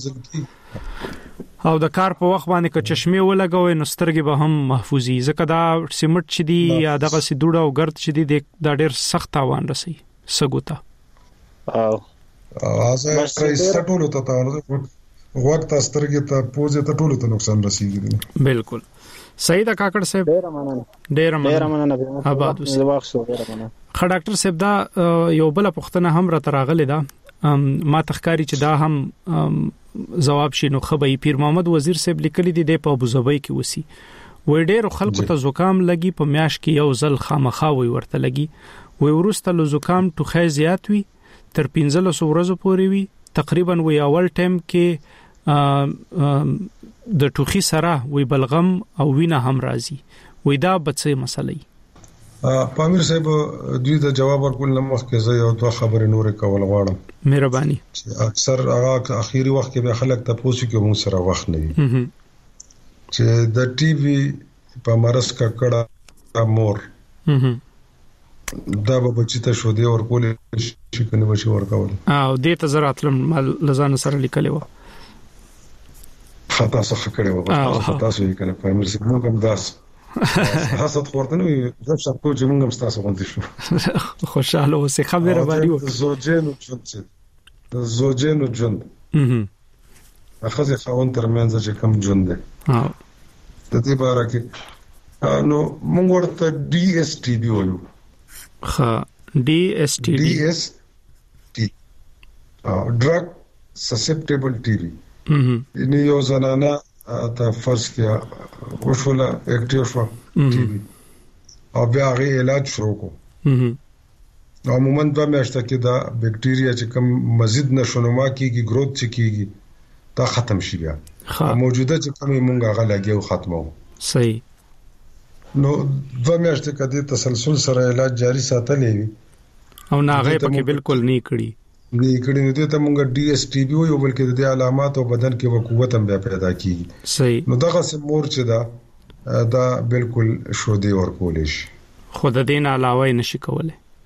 او د کار په وخت باندې که چشمه ولګوي نو سترګې به هم محفوظي ځکه دا سیمټ چې دی یا دغه سي دوړه او ګرد چې دی دا ډېر سخت تاوان رسي سګوتا او اوازه یې ټول ته تاوان وخت سترګې ته پوزه ته ټول ته نقصان رسیږي. بالکل صحیح دا کاکړ صاحب ډېر مننه ډېر مننه آباد اوسه خا ډاکټر صاحب دا یو بل پوښتنه هم را تراغله ده ما تخکاری چې دا هم جواب شینو خبري پیر محمد وزیر صاحب لیکلي دي د په ابوظبي کې وسی وې ډېر خلکو ته زکام لګي په میاش کې یو ځل خامخا وي ورته لګي وې ورسته له زکام ټوخه زیات وي تر پنځه ورځې پورې وي تقریبا وې اول ټایم کې د ټوخي سره وې بلغم او وینه هم راځي وې دا بڅه مسلې پامیر صاحب دوی ته جواب ورکول نه مخکې زه یو دوه خبرې نورې کول غواړم. مهرباني. اکثر هغه اخیری وخت کې به خلک تاسو کې موږ سره وخت نه وي چې د ټي وي په مرز کا کړه مور دا به بچی ته شو دی ورکول شي کنه بچی ورکول او دې ته زراتلم لزان سره لیکلې و خطا څه کړو په تاسو یې کنه پامیر صاحب موږ هم داس حسد خورتنه زه شپه چې موږ هم تاسو غونډې شو خوشاله اوسې خبره باندې زوجینو ژوند د زوجینو ژوند اها اخذ خاون ترمنځ چې کم ژوند ده ها د دې باره کې نو موږ ورته ډي اس ټي بي وایو ها ډي اس ټي ډي اس ټي ډرګ سسپټیبل ټي بي اها ان یو زنانه ته فرض کیا وشوله اکټیو شو ټي بي او بیا غي علاج شروع کو اها عموما دوه میاشتې کې دا بکټیریا چې کوم مزید نشونما کیږي گروث چې کیږي دا ختم شي بیا موجوده چې کوم مونږه هغه لګیو ختمو صحیح نو دوه میاشتې کې تسلسل سره علاج جاری ساتلې وي او ناغه پکې بالکل نه کړی نه کړی نو ته مونږه ډي اس ټي بي یو بلکې د علامات او بدن کې وقوت هم بیا پیدا کیږي صحیح نو دغه سمور چې دا دا بالکل شو دی ورکول شي خود دین علاوه نشي کولای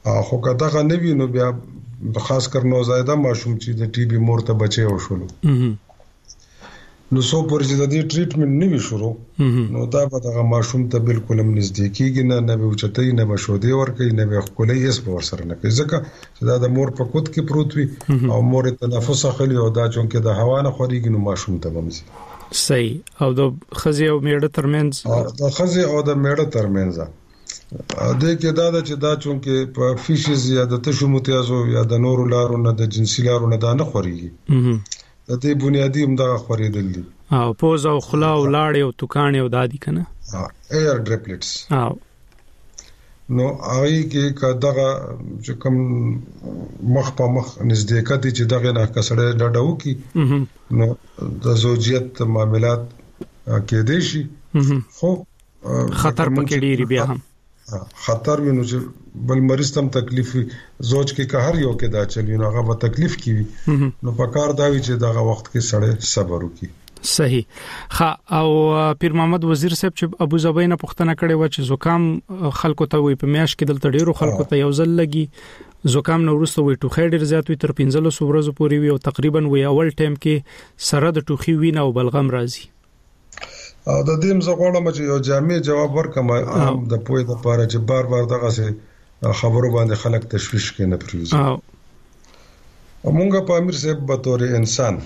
خو کدا غنه وی نو بیا خاص کر نو زائده ماشوم چې د ټي بي مور ته بچي او شولو نو سو پر چې د دې ټریټمنټ نیوي شروع نو دا به دغه ماشوم ته بالکل هم نږدې کیږي نه نه به چتای نه به شودي ور کوي نه به خولې اس په ور سره نه کوي ځکه چې دا د مور په کوت کې پروت وي او مور تنفس اخلي او دا چونکه د هوا نه خوريږي نو ماشوم ته بمسي صحیح او د خزي او میړه ترمنځ د خزي او د میړه ترمنځ د کې دا چې دا چونکه په فیشز یا د تشو متیازو یا د نورو لارو نه د جنسي لارو نه دا نه خوريږي د دې بنیادی هم دا خوريدل دي او پوز او خلا او لاړې او توکانې او دادی کنه ایر ډریپلټس او نو هغه کې کداغه چې کوم مخ په مخ نزدېکت چې دغه نه کسړې ډډاو کی نو د زوجیت معاملات کې دي شي خو خطر پکې ډیری بیا هم خطر وینو چې بل مریض تم تکلیف زوج کې که هر یو کې دا چلی نو هغه به تکلیف کی نو په کار دا وی چې دغه وخت کې سړی صبر وکي صحیح ها او پیر محمد وزیر صاحب چې ابو ظبی نه پوښتنه کړې و چې زکام خلکو ته وي په میاش کې دلته ډیرو خلکو ته یو ځل لګي زکام نو ورسته وي ټوخی ډیر زیات وي تر پنځه لس ورځې پورې وي او تقریبا وي اول ټایم کې سره د ټوخي وینه او بلغم راځي او د دې مزغړم چې یو جامع جواب ورکم عام د پوهې د لپاره چې بار بار دغه سه خبرو باندې خلک تشويش کوي نه پریږي او مونږه په امیر صاحب به تور انسان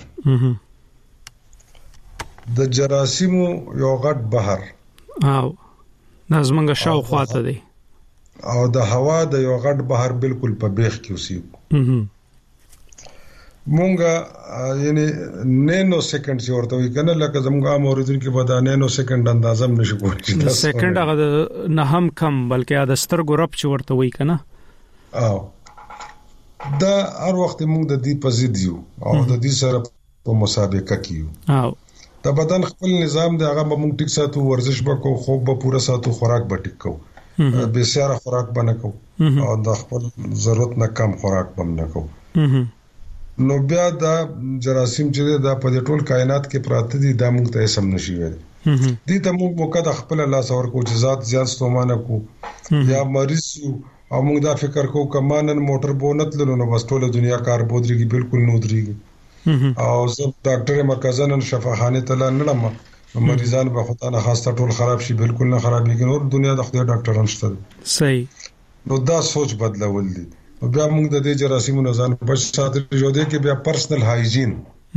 د جراثیمو یو غټ بحر او نازمنګ شاو خواته دی او د هوا د یو غټ بحر بالکل په بیخ کې اوسې مونږه یعنی نینو سکند چې ورته وي کنه لکه زموږه اموریدون کې به دا نینو سکند اندازه هم نشي کولای سکند هغه نه هم کم بلکې د سترګو رپ چې ورته وي کنه او دا هر وخت موږ د دې په ضد یو او د دې سره په مسابقه کې یو او د بدن خپل نظام دی هغه موږ ټیک ساتو ورزش وکړو خوب به پوره ساتو خوراک به ټیک کوو به سیاره خوراک باندې کوو او د خپل ضرورت نه کم خوراک باندې کوو نو بیا دا جراثیم چې دا په ټول کائنات کې پراته دي دا موږ ته سم نشي ویل دي ته موږ وکړه خپل الله سره کو چې ذات زیات ستومانه کو یا مریض او موږ دا فکر کو کمانن موټر بونت لونو نو بس ټول دنیا کار بودريږي بالکل نو دريږي او زه ډاکټر مرکزانن شفاخانه ته لاندم مریضان به خدای نه خاصه ټول خراب شي بالکل نه خرابېږي نور دنیا د خدای ډاکټران شته صحیح نو دا سوچ بدلول دي بیا موږ د دې جراثیمو نه ځان بچ ساتل جوړه کې بیا پرسنل هایجین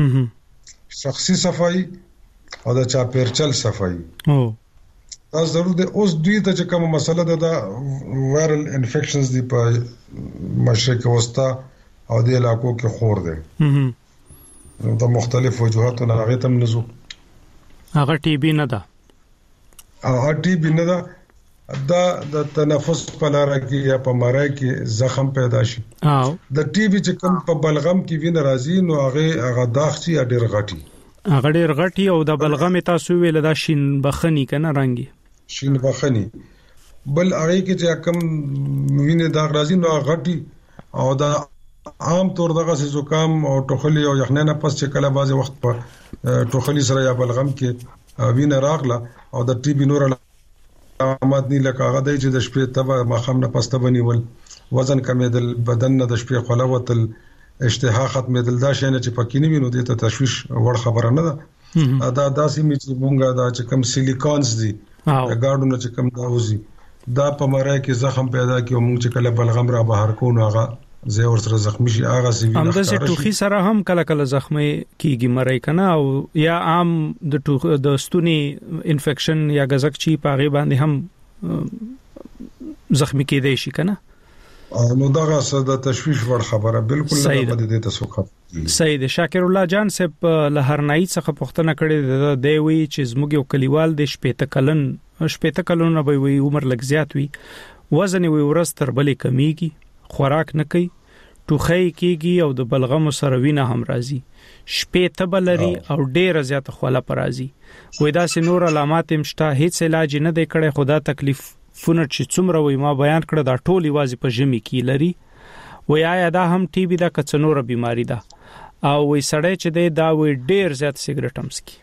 شخصي صفائی او د چاپیرچل صفائی او دا ضرور دی اوس دوی ته چې کومه مسله ده دا وایرل انفیکشنز دی په مشرق وسطا او د علاقو کې خور دي نو د مختلف وجوهاتو نه هغه تم نزو هغه ټي بي نه ده هغه ټي بي نه ده دا د تنفس په لار کې یا په مړای کې زخم پیدا شي او د ټي بي چې کوم په بلغم کې وینه راځي نو هغه هغه داغ شي ډېر غټي هغه ډېر غټي او د بلغم تاسو ویل دا شین بخنی کنه رنگي شین بخنی بل هغه کې چې کوم وینه داغ راځي نو هغه غټي او دا عام طور دغه زکام او ټوخلی او یخنه پس چې کله بعض وخت په ټوخلی سره یا بلغم کې وینه راغله او د ټي بي نور علامات نه لکه هغه د چې د شپې تبه مخام نه پسته بنیول وزن کمیدل بدن نه د شپې خلوتل اشتها ختمېدل دا شي نه چې پکې نه وینو د تشويش وړ خبره نه ده دا داسې می چې مونږه دا چې کم سیلیکونز دي دا ګاډو نه چې کم دا وزي دا په مړای کې زخم پیدا کوي مونږ چې کله بلغم را بهر کو نو هغه زه ورسره زخمی شي هغه سی وینه همداسې ټوخي سره هم کله کله زخمی کیږي مړی کنه او یا عام د ټوخ د ستوني انفیکشن یا غزک چی پاغي باندې هم زخمی کېدای شي کنه نو دغه څه د تشويش ور خبره بالکل نه مدد ته سوخه سید شاکر الله جان صاحب لهرنای څخه پوښتنه کړې د دوی چې زموږ یو کلیوال د شپېته کلن شپېته کلونه به وي عمر لږ زیات وي وزن وي ورځ تر بلې کمیږي خوراک نه کوي ټوخی کیږي او د بلغم سره وینه هم راځي شپې تبلري او ډېر زیات خوله پرازي وې دا سينور علامات مشته هیڅ علاج نه دی کړی خدا تکلیف فونټ چې څومره وي ما بیان کړ دا ټولي وازي په جمی کې لري وې آیا دا هم ټي بي دا کڅنور بيماري ده او وې سړی چې دی دا وې ډېر زیات سیګریټ هم سکي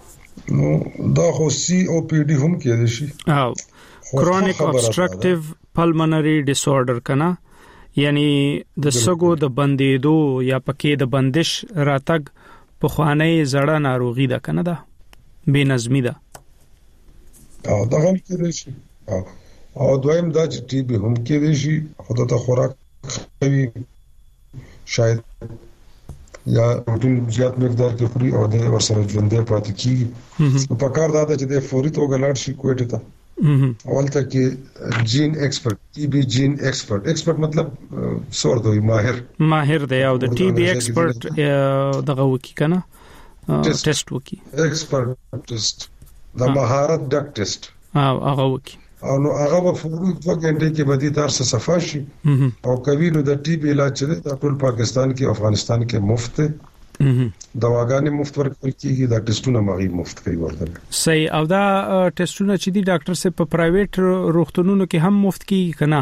نو دا خو سی او پی ډي هم کېږي شي او chronic obstructive پلمنری ډیس آرډر کنه، یعنی د سګو د بندیدو یا پکې د بندش راتګ په خوانې زړه ناروغي ده کنه، ده بے نظمی ده. او دا هم کېدای شي. او دویم دا چې ټي بي هم کېدای شي خو د خوراک کوي شاید یا ټول زیات مقدار کې خوري او د ورسره ژوندې پاتې کیږي. په کار دا چې د فوري توګه لاړ شي کوټه ته اول ته کې جین ایکسپرت، ټي بي جین ایکسپرت، ایکسپرت مطلب څور دوی ماهر ماهر دی او د ټي بي ایکسپرت دغه وکی کنه ټیسټ وکی ایکسپرت ټیسټ د مهارت ډک ټیسټ او هغه وکی او نو هغه په فوري توګه کې بدی تر څه صفه شي او کوي نو د ټي بي علاج چې د ټول پاکستان کې افغانستان کې مفت دواګانې مفت ورکول کیږي، دا ټیسټونه مغي مفت کوي ورته. صحیح. او دا ټیسټونه چې دی ډاکټر صاحب په پرایویټ روغتونونو کې هم مفت کیږي کنه؟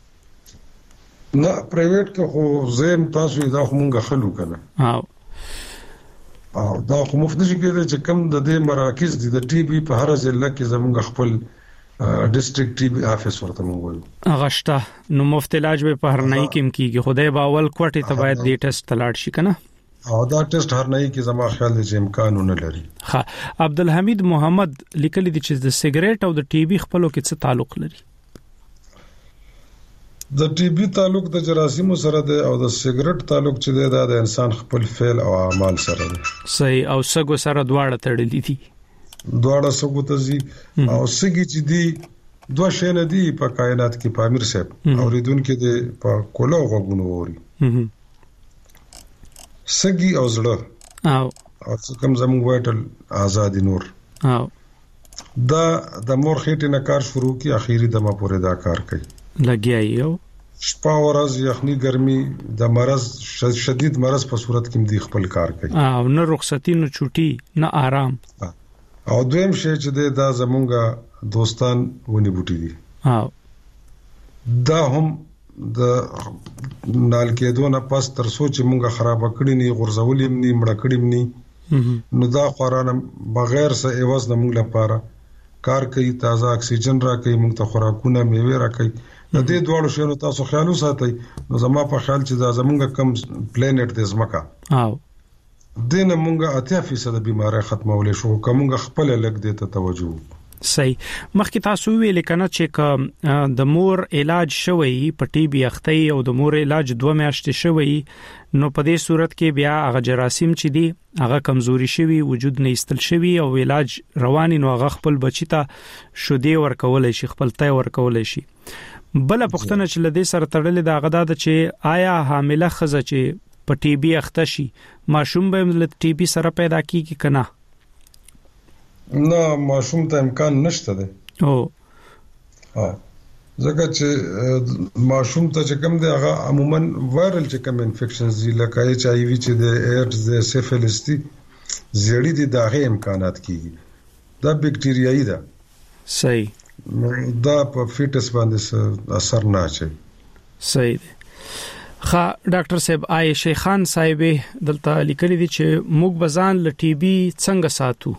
نه پرایویټ کې خو زم تاسو دا مونږه خلو کنه او او دا خو مفت نشي کېدای چې کم د دې مراکز دي د ټي بي په هر ضلع کې زمونږ خپل ډیسټریکټ ټي بي افیس ورته مونږ وایو. اغشته نو مفت علاج به په هر نه کې کیږي، خدای باول کوټه ته باید دې ټیسټ تلاړ شي کنه؟ او دا ټیسټ هر نه کې زما خیال دی چې امکانونه لري. ها عبدالحمید محمد لیکلی دی چې د سیګریټ او د ټي بي خپلو کې څه تعلق لري؟ د ټي بي تعلق د جراثیمو سره دی او د سیګریټ تعلق چې دی دا د انسان خپل فعل او اعمال سره دی. صحیح. او سګو سره دواړه تړلې دي، دواړه سګو ته زی او سګي چې دی دوه شې نه دی په کائنات کې پامیر صاحب اوریدونکو د په کوله غوګونو ووري سګي او زړه او او کوم زموږ وایټل آزادی نور او دا د مور خېټه نه کار شروع کی اخیری دمه پورې دا کار کوي لګیایو شپه ورځ یخني ګرمي د مرز شدید مرز په صورت کې دی خپل کار کوي او نه رخصتي نه چوټي نه آرام. او دویم شی چې دا زمونږه دوستان ونی بوټي دي او دا هم د نال کېدو نه پس تر سوچ مونږه خراب کړی نه غرزولې نه مړ کړی نه نو دا قرآن بغیر څه ایواز نه مونږ لپاره کار کوي، تازه اکسیجن را کوي، مونږ ته خوراکونه میوه را کوي. د دې دوه شیانو تاسو خیال وساتئ نو زما په خیال چې دا زمونږ کم پلانټ د زمکا او دینه مونږه اتیا فیصد بیماری ختمولې شو کومه خپل لګ دې ته توجه. صحیح. مخکې تاسو ویل کنه چې د مور علاج شوی په ټي بي اختی او د مور علاج دوه میاشتې شوی نو په دې صورت کې بیا هغه جراثیم چې دی هغه کمزوري شوی، وجود نه استل شوی او علاج رواني نو هغه خپل بچی ته شودي ورکول شي، خپل ته ورکول شي. بل پښتنه چې لدې سره تړلې دا غدا د چې آیا حامله خزه چې په ټي بي اخته شي ماشوم به له ټي بي سره پیدا کیږي کنه؟ نه ماشوم ته امکان نشته دی. او ها ځکه چې ماشوم ته چې کوم دی هغه عموما وایرل چې کوم انفیکشنز دي لکه ایچ آی وی چې د ایډز د سیفلیس دي زیړی دي دغه امکانات کیږي، دا بکټیریایي ده. صحیح. دا په فیټس باندې اثر نه اچي. صحیح دی. خا ډاکټر صاحب عائشہ خان صاحب دلته لیکلي دي چې موږ بزان ل ټي بي څنګه ساتو؟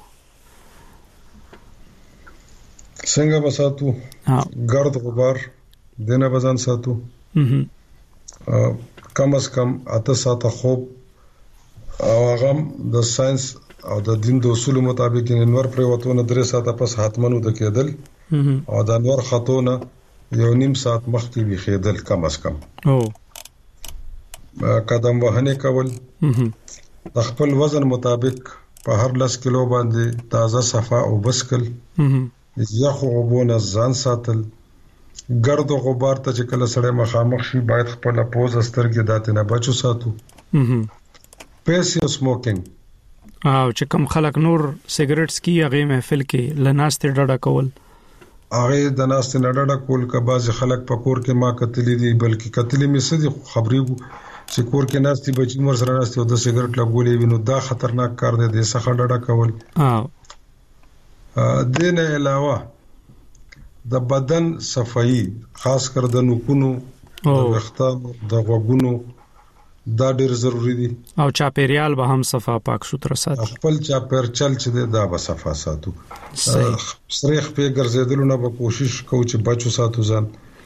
څنګه بساتو؟ ګرد غبار دنه بزان ساتو. کم از کم اته ساعته خوب او هغه د ساينس او د دین د اصول مطابق انور پر وتونه درې ساعته پس حتمنو د کېدل او د انور خطونه یو نیم ساعت مخکې وی خېدل کم از کم. او قدم وهنه کول د خپل وزن مطابق په هر لس کیلو باندې تازه صفا او بسکل یخو غوبونه ځان ساتل. ګرد او غبار ته چې کله سړی مخامخ شي باید خپل پوز سترګې داتې نه بچو ساتو. پیسیو سموکینګ او چې کوم خلک نور سیګریټس کی هغه محفل کې لناستې ډډه کول، هغه د ناستې نه ډډه کول که باز خلک په کور کې ما کتلې دي بلکې کتلې مې سدي خبرې چې کور کې ناستې بچی مر سره ناستې او د سیګریټ لګولې وینو دا خطرناک کار دی، د څخه ډډه کول. او دینه علاوه د بدن صفائی خاص کر د نوکونو د وختانو د غوګونو دا ډیر ضروری دي او چاپیریال به هم صفا پاک سوتره ساتي. خپل چاپیر چل چې دا به صفا ساتو. سریخ په ګرځیدلو نه به کوشش کوو چې بچو ساتو ځان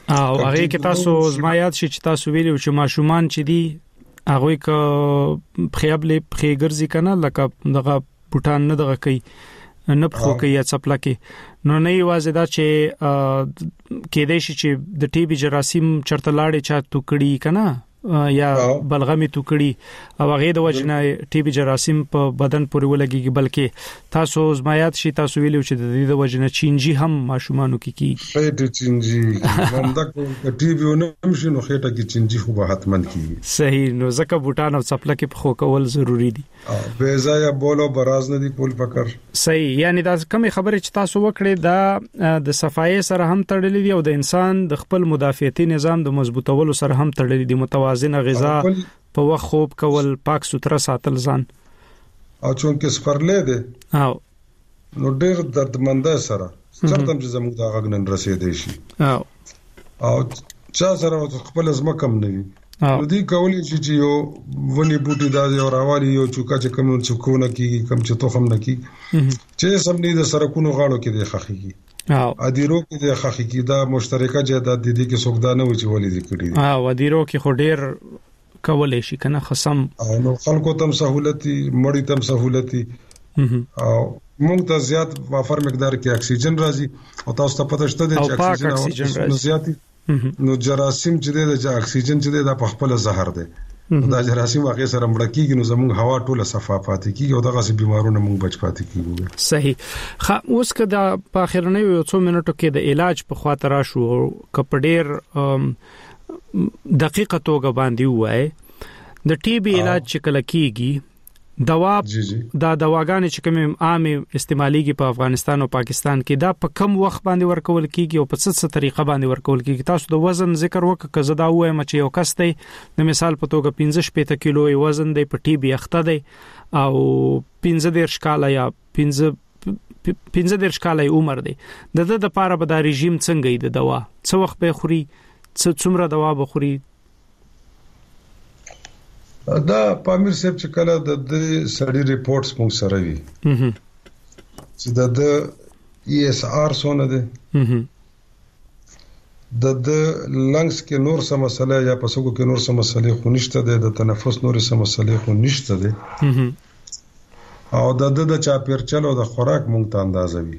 او هغه کې تاسو زمایات شي چې تاسو ویلو چې ماشومان چې دي هغه ک خیابل خېګرځي کنه لکه دغه بوټان نه دغه کوي نه په خو کې یا څپلا کې نو نه یوازې دا چې کې دې شي چې د ټي بي جراثیم چرته لاړې چا توکړي کنه یا بلغمي توکړي او هغه د وجنه ټي بي جراثیم په بدن پورې ولګي بلکې تاسو زمایات شي تاسو ویلو چې د دې د وجنه چینجی هم ماشومانو کې کی خېټه چینجی همدا کو ټي بي ونه مشي نو خېټه کې چینجی خو به حتمن کی صحیح نو زکه بوټان او څپلا کې په خو کول ضروری دي به ځای بولو براز نه دی پول پکړ صحیح یعنی دا کوم خبره چې تاسو وکړې دا د صفایي سره هم تړلې دي او د انسان د خپل مدافعتي نظام د مضبوطولو سره هم تړلې دي متوازن غذا په وخت خوب کول پاک سوتره ساتل ځان او چون کې سپرلې ده او نو ډېر دردمنده سره څرته چې زموږ د غږنن رسیدې شي او او چا سره خپل ازمه کم نه وي نو دی کولی چې یو ونی بوټي دا یو راوالي یو چوکا چې کوم څوکونه کې کم چې توخم نه کی چې سم نه د سرکونو غاړو کې د خخيږي او ادیرو کې د خخيږي دا مشترکه جهاد د دې کې سوګدانه و چې ولې ذکر دي او ادیرو کې خو ډیر کولای شي کنه خصم او نو خلکو تم سہولتي مړی تم سہولتي او موږ ته زیات وافر مقدار کې اکسیجن راځي او تاسو ته پته شته چې اکسیجن او زیاتی نو جراثیم چې د اکسیجن چې د په خپل زهر دی دا جراثیم هغه سره مړ کیږي نو زموږ هوا ټوله صفا پاتې کیږي او دغه سي بيمارونه موږ بچ پاتې کیږي صحیح خا اوس کدا په اخرنه یو څو منټو کې د علاج په خاطر شو کپډیر دقیقه توګه باندې وای د ټي بي علاج چې کله کیږي دوا دا دواګانې چې کوم عام استعماليږي په افغانستان او پاکستان کې دا په کم وخت باندې ورکول کیږي او په څه څه طریقه باندې ورکول کیږي تاسو د وزن ذکر وکړه که زه دا وایم چې یو کس دی د مثال په توګه پنځه شپږ کیلو وزن دی په ټي بي اخته دی او پنځه ډیر شکاله یا پنځه پنځه ډیر شکاله عمر دی د د لپاره به دا رژیم څنګه دی د دوا څو وخت به خوري څو څومره دوا به خوري دا پامیر صاحب چې کله د دې سړی ریپورتس مونږ سره وی چې د د ای اس آر سونه ده د د لنګس کې نور څه مسله یا پسوګو کې نور څه مسله خو نشته ده د تنفس نور څه مسله خو نشته ده او د د چاپیر چلو د خوراک مونږ ته اندازه وی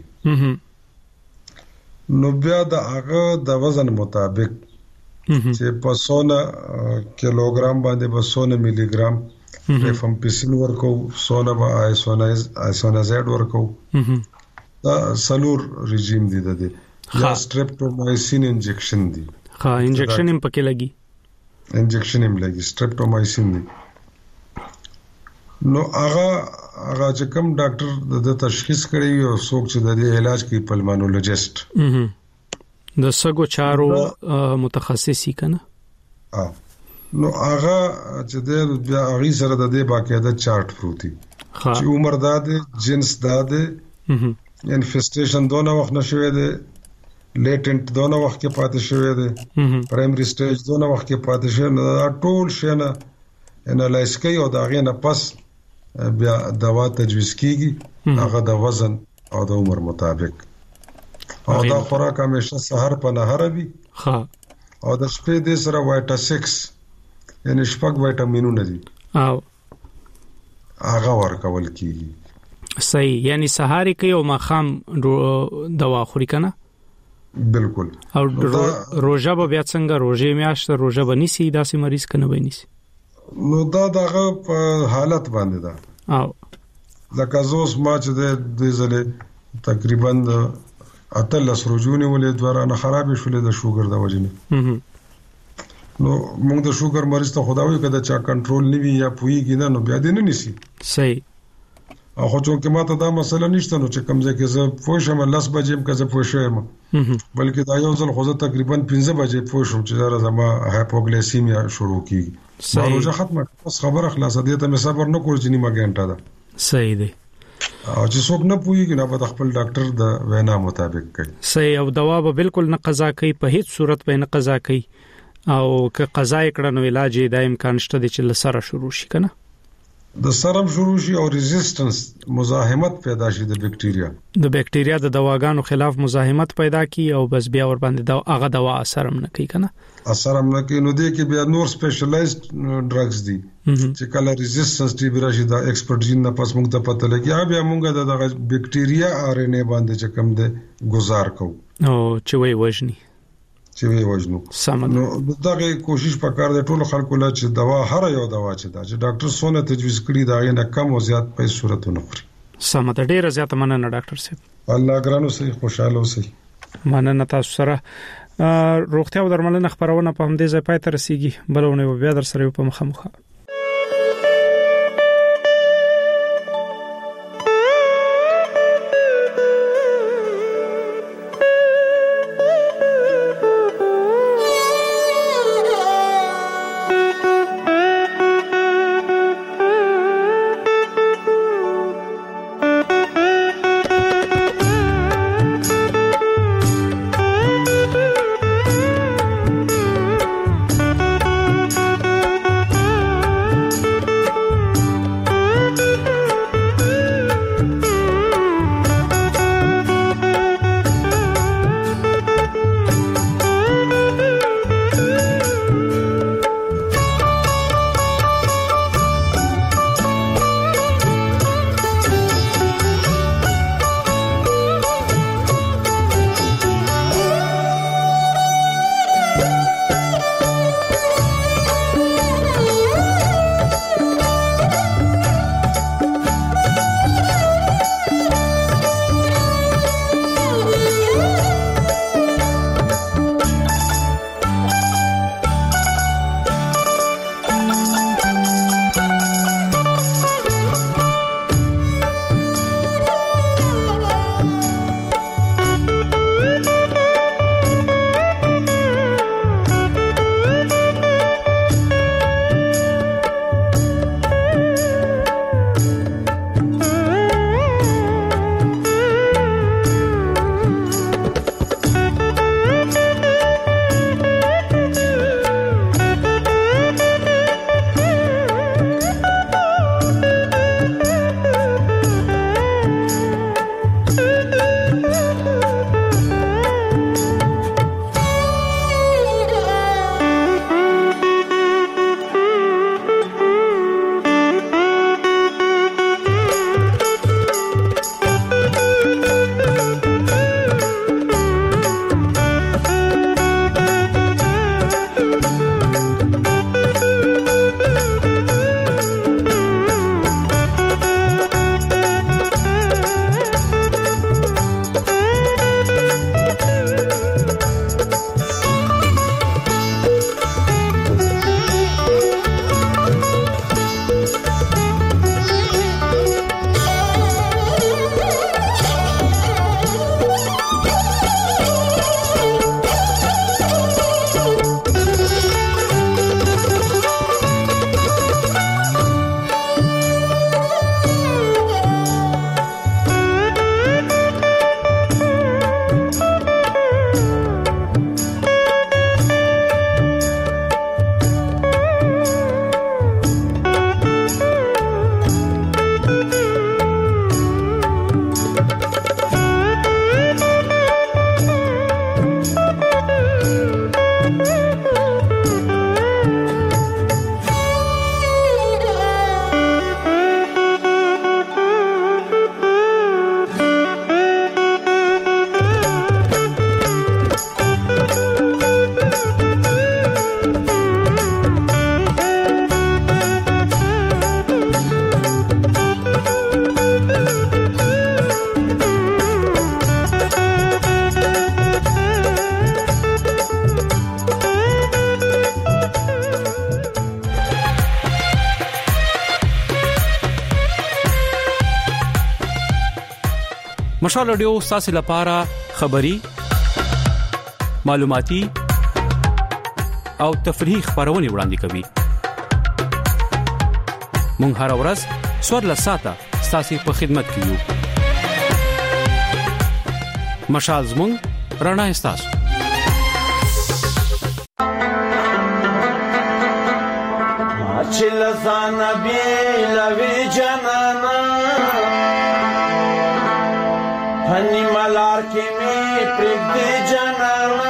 نو بیا د هغه د وزن مطابق چې په سونه کیلوګرام باندې په سونه ملي ګرام ریفامپیسین ورکو سونه با آیسونایز آیسونازید ورکو دا سلور رژیم دی د یا سټریپټومایسین انجکشن دی ها انجکشن هم پکې لګي انجکشن هم لګي سټریپټومایسین دی نو هغه هغه چې کوم ډاکټر د تشخیص کړی او څوک چې د علاج کوي پلمانولوژیست د سګو چارو متخصصي کنه اه نو هغه چې د بیا هغه سره د دې باقاعده چارت پروتي چې عمر داده جنس داده انفیسټیشن دونه وخت نشوي ده لیټنت دونه وخت کې پاتې شوی ده پرایمري سټیج دونه وخت کې پاتې شوی نه ټول شنه انالایز کوي او دا غي نه پس بیا دوا تجویز کیږي هغه د وزن او د عمر مطابق او دا خوراک همیشه سحر په نهار وي ها او د شپې د سره وایټا سکس یعنی شپږ وایټامینونه دي او هغه ورکول کیږي صحیح یعنی سحر کې او ماخام دوا خوري کنه بالکل او روزه به بیا څنګه روزه میاشت روزه بنيسي داسې مریض کنه بنيسي نو دا دغه په حالت باندې ده او لکه زوس ما چې د زله تقریبا اتلس روزونه ولې دواره نه خراب شولې د شوګر د وجنه نو موږ د شوګر مریض ته خداوي کده چا کنټرول نیوي یا پويږي نه نو بیا دې نه نسی صحیح او خو چې ماته دا مسله نشته نو چې کمزې کې زه پوښم لاس بجیم که زه پوښم بلکې دا یو ځل خو زه تقریبا پنځه بجې پوښم چې دا زما هایپوګلیسیمیا شروع کیږي روزه ختمه بس خبره خلاصه دي ته مې صبر نه کول چې نیمه غنټه ده صحیح دی او چې څوک نه پوهیږي نه به خپل ډاکټر د وینا مطابق کوي صحیح او دوا به بالکل نه قضا کوي په هیڅ صورت به نه قضا کوي او که قضا کړه نو علاج یې دایم امکان شته چې لسره شروع شي کنه د سرم شروع شي او resistance مزاحمت پیدا شي د بکټیریا د بکټیریا د دواګانو خلاف مزاحمت پیدا کی او بس بیا ور باندې دا هغه دوا اثر هم نه کوي کنه اثر هم نه کوي نو د کې بیا نور سپیشلایزد ډرګز دي چې کله resistance ټي بي راشي دا ایکسپرت جین نه پس موږ ته پته لګي بیا موږ د بکټیریا ار ان اے باندې چې کوم ده گزار کوو او چې وای وژني چې وی وژنو نو دغه کوشش وکړ د ټولو خلکو لا چې دوا هر یو دوا چې دا چې ډاکټر سونه تجویز کړی دا نه کم او زیات په صورتونو خوري سمه ده ډیره زیاته مننه ډاکټر صاحب الله ګرانو سي خوشاله اوسئ مننه تاسو سره روغتیا او درملنه خبرونه په همدې ځای پای ته رسیږي بلونه بیا در سره په مخه مخه مشال رادیو تاسو لپاره خبری معلوماتي او تفریحي خبرونه وړاندې کوي. مونږ هر ورځ څوارلس ساعته تاسو په خدمت کې یو. مشال زموږ رڼا تاسو. چل زانا بی لوی جنانا پنی ملار کی می پریک دی جنانا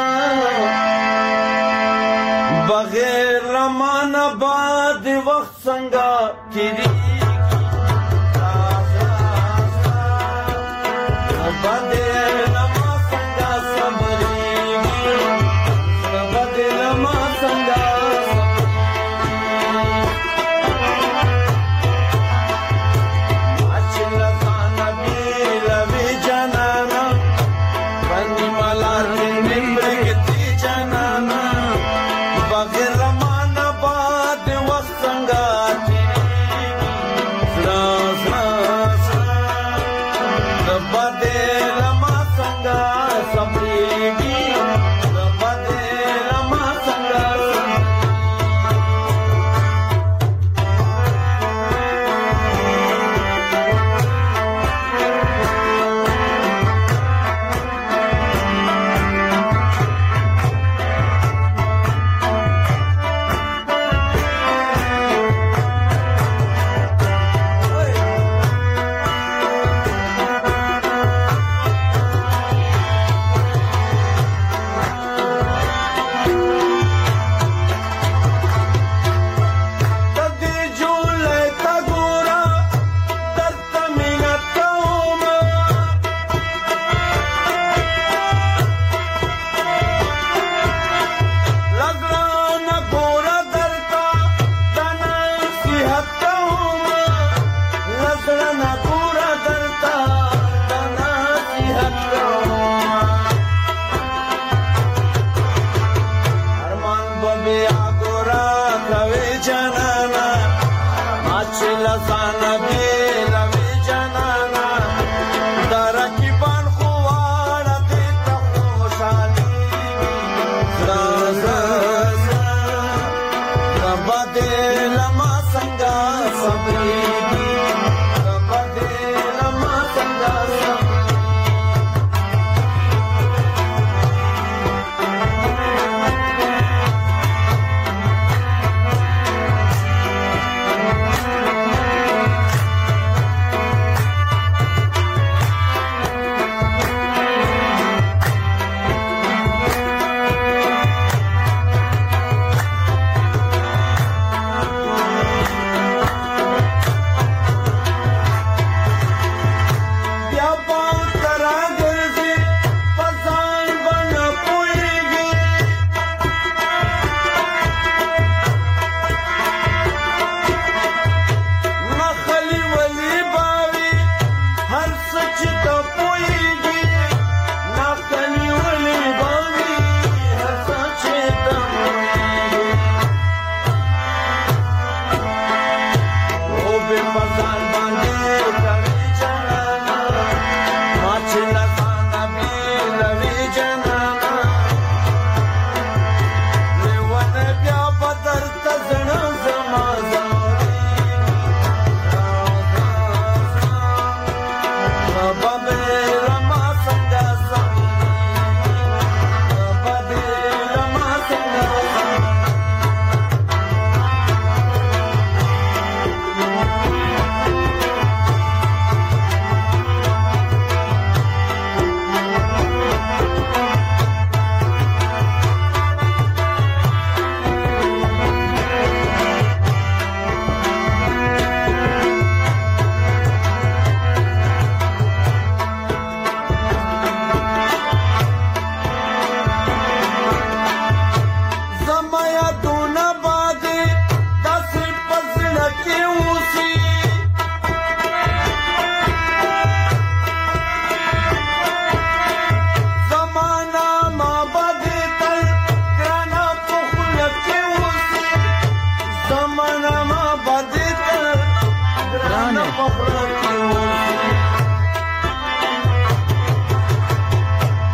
بغیر رمان باد وقت سنگا تیری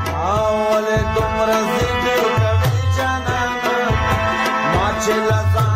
Chela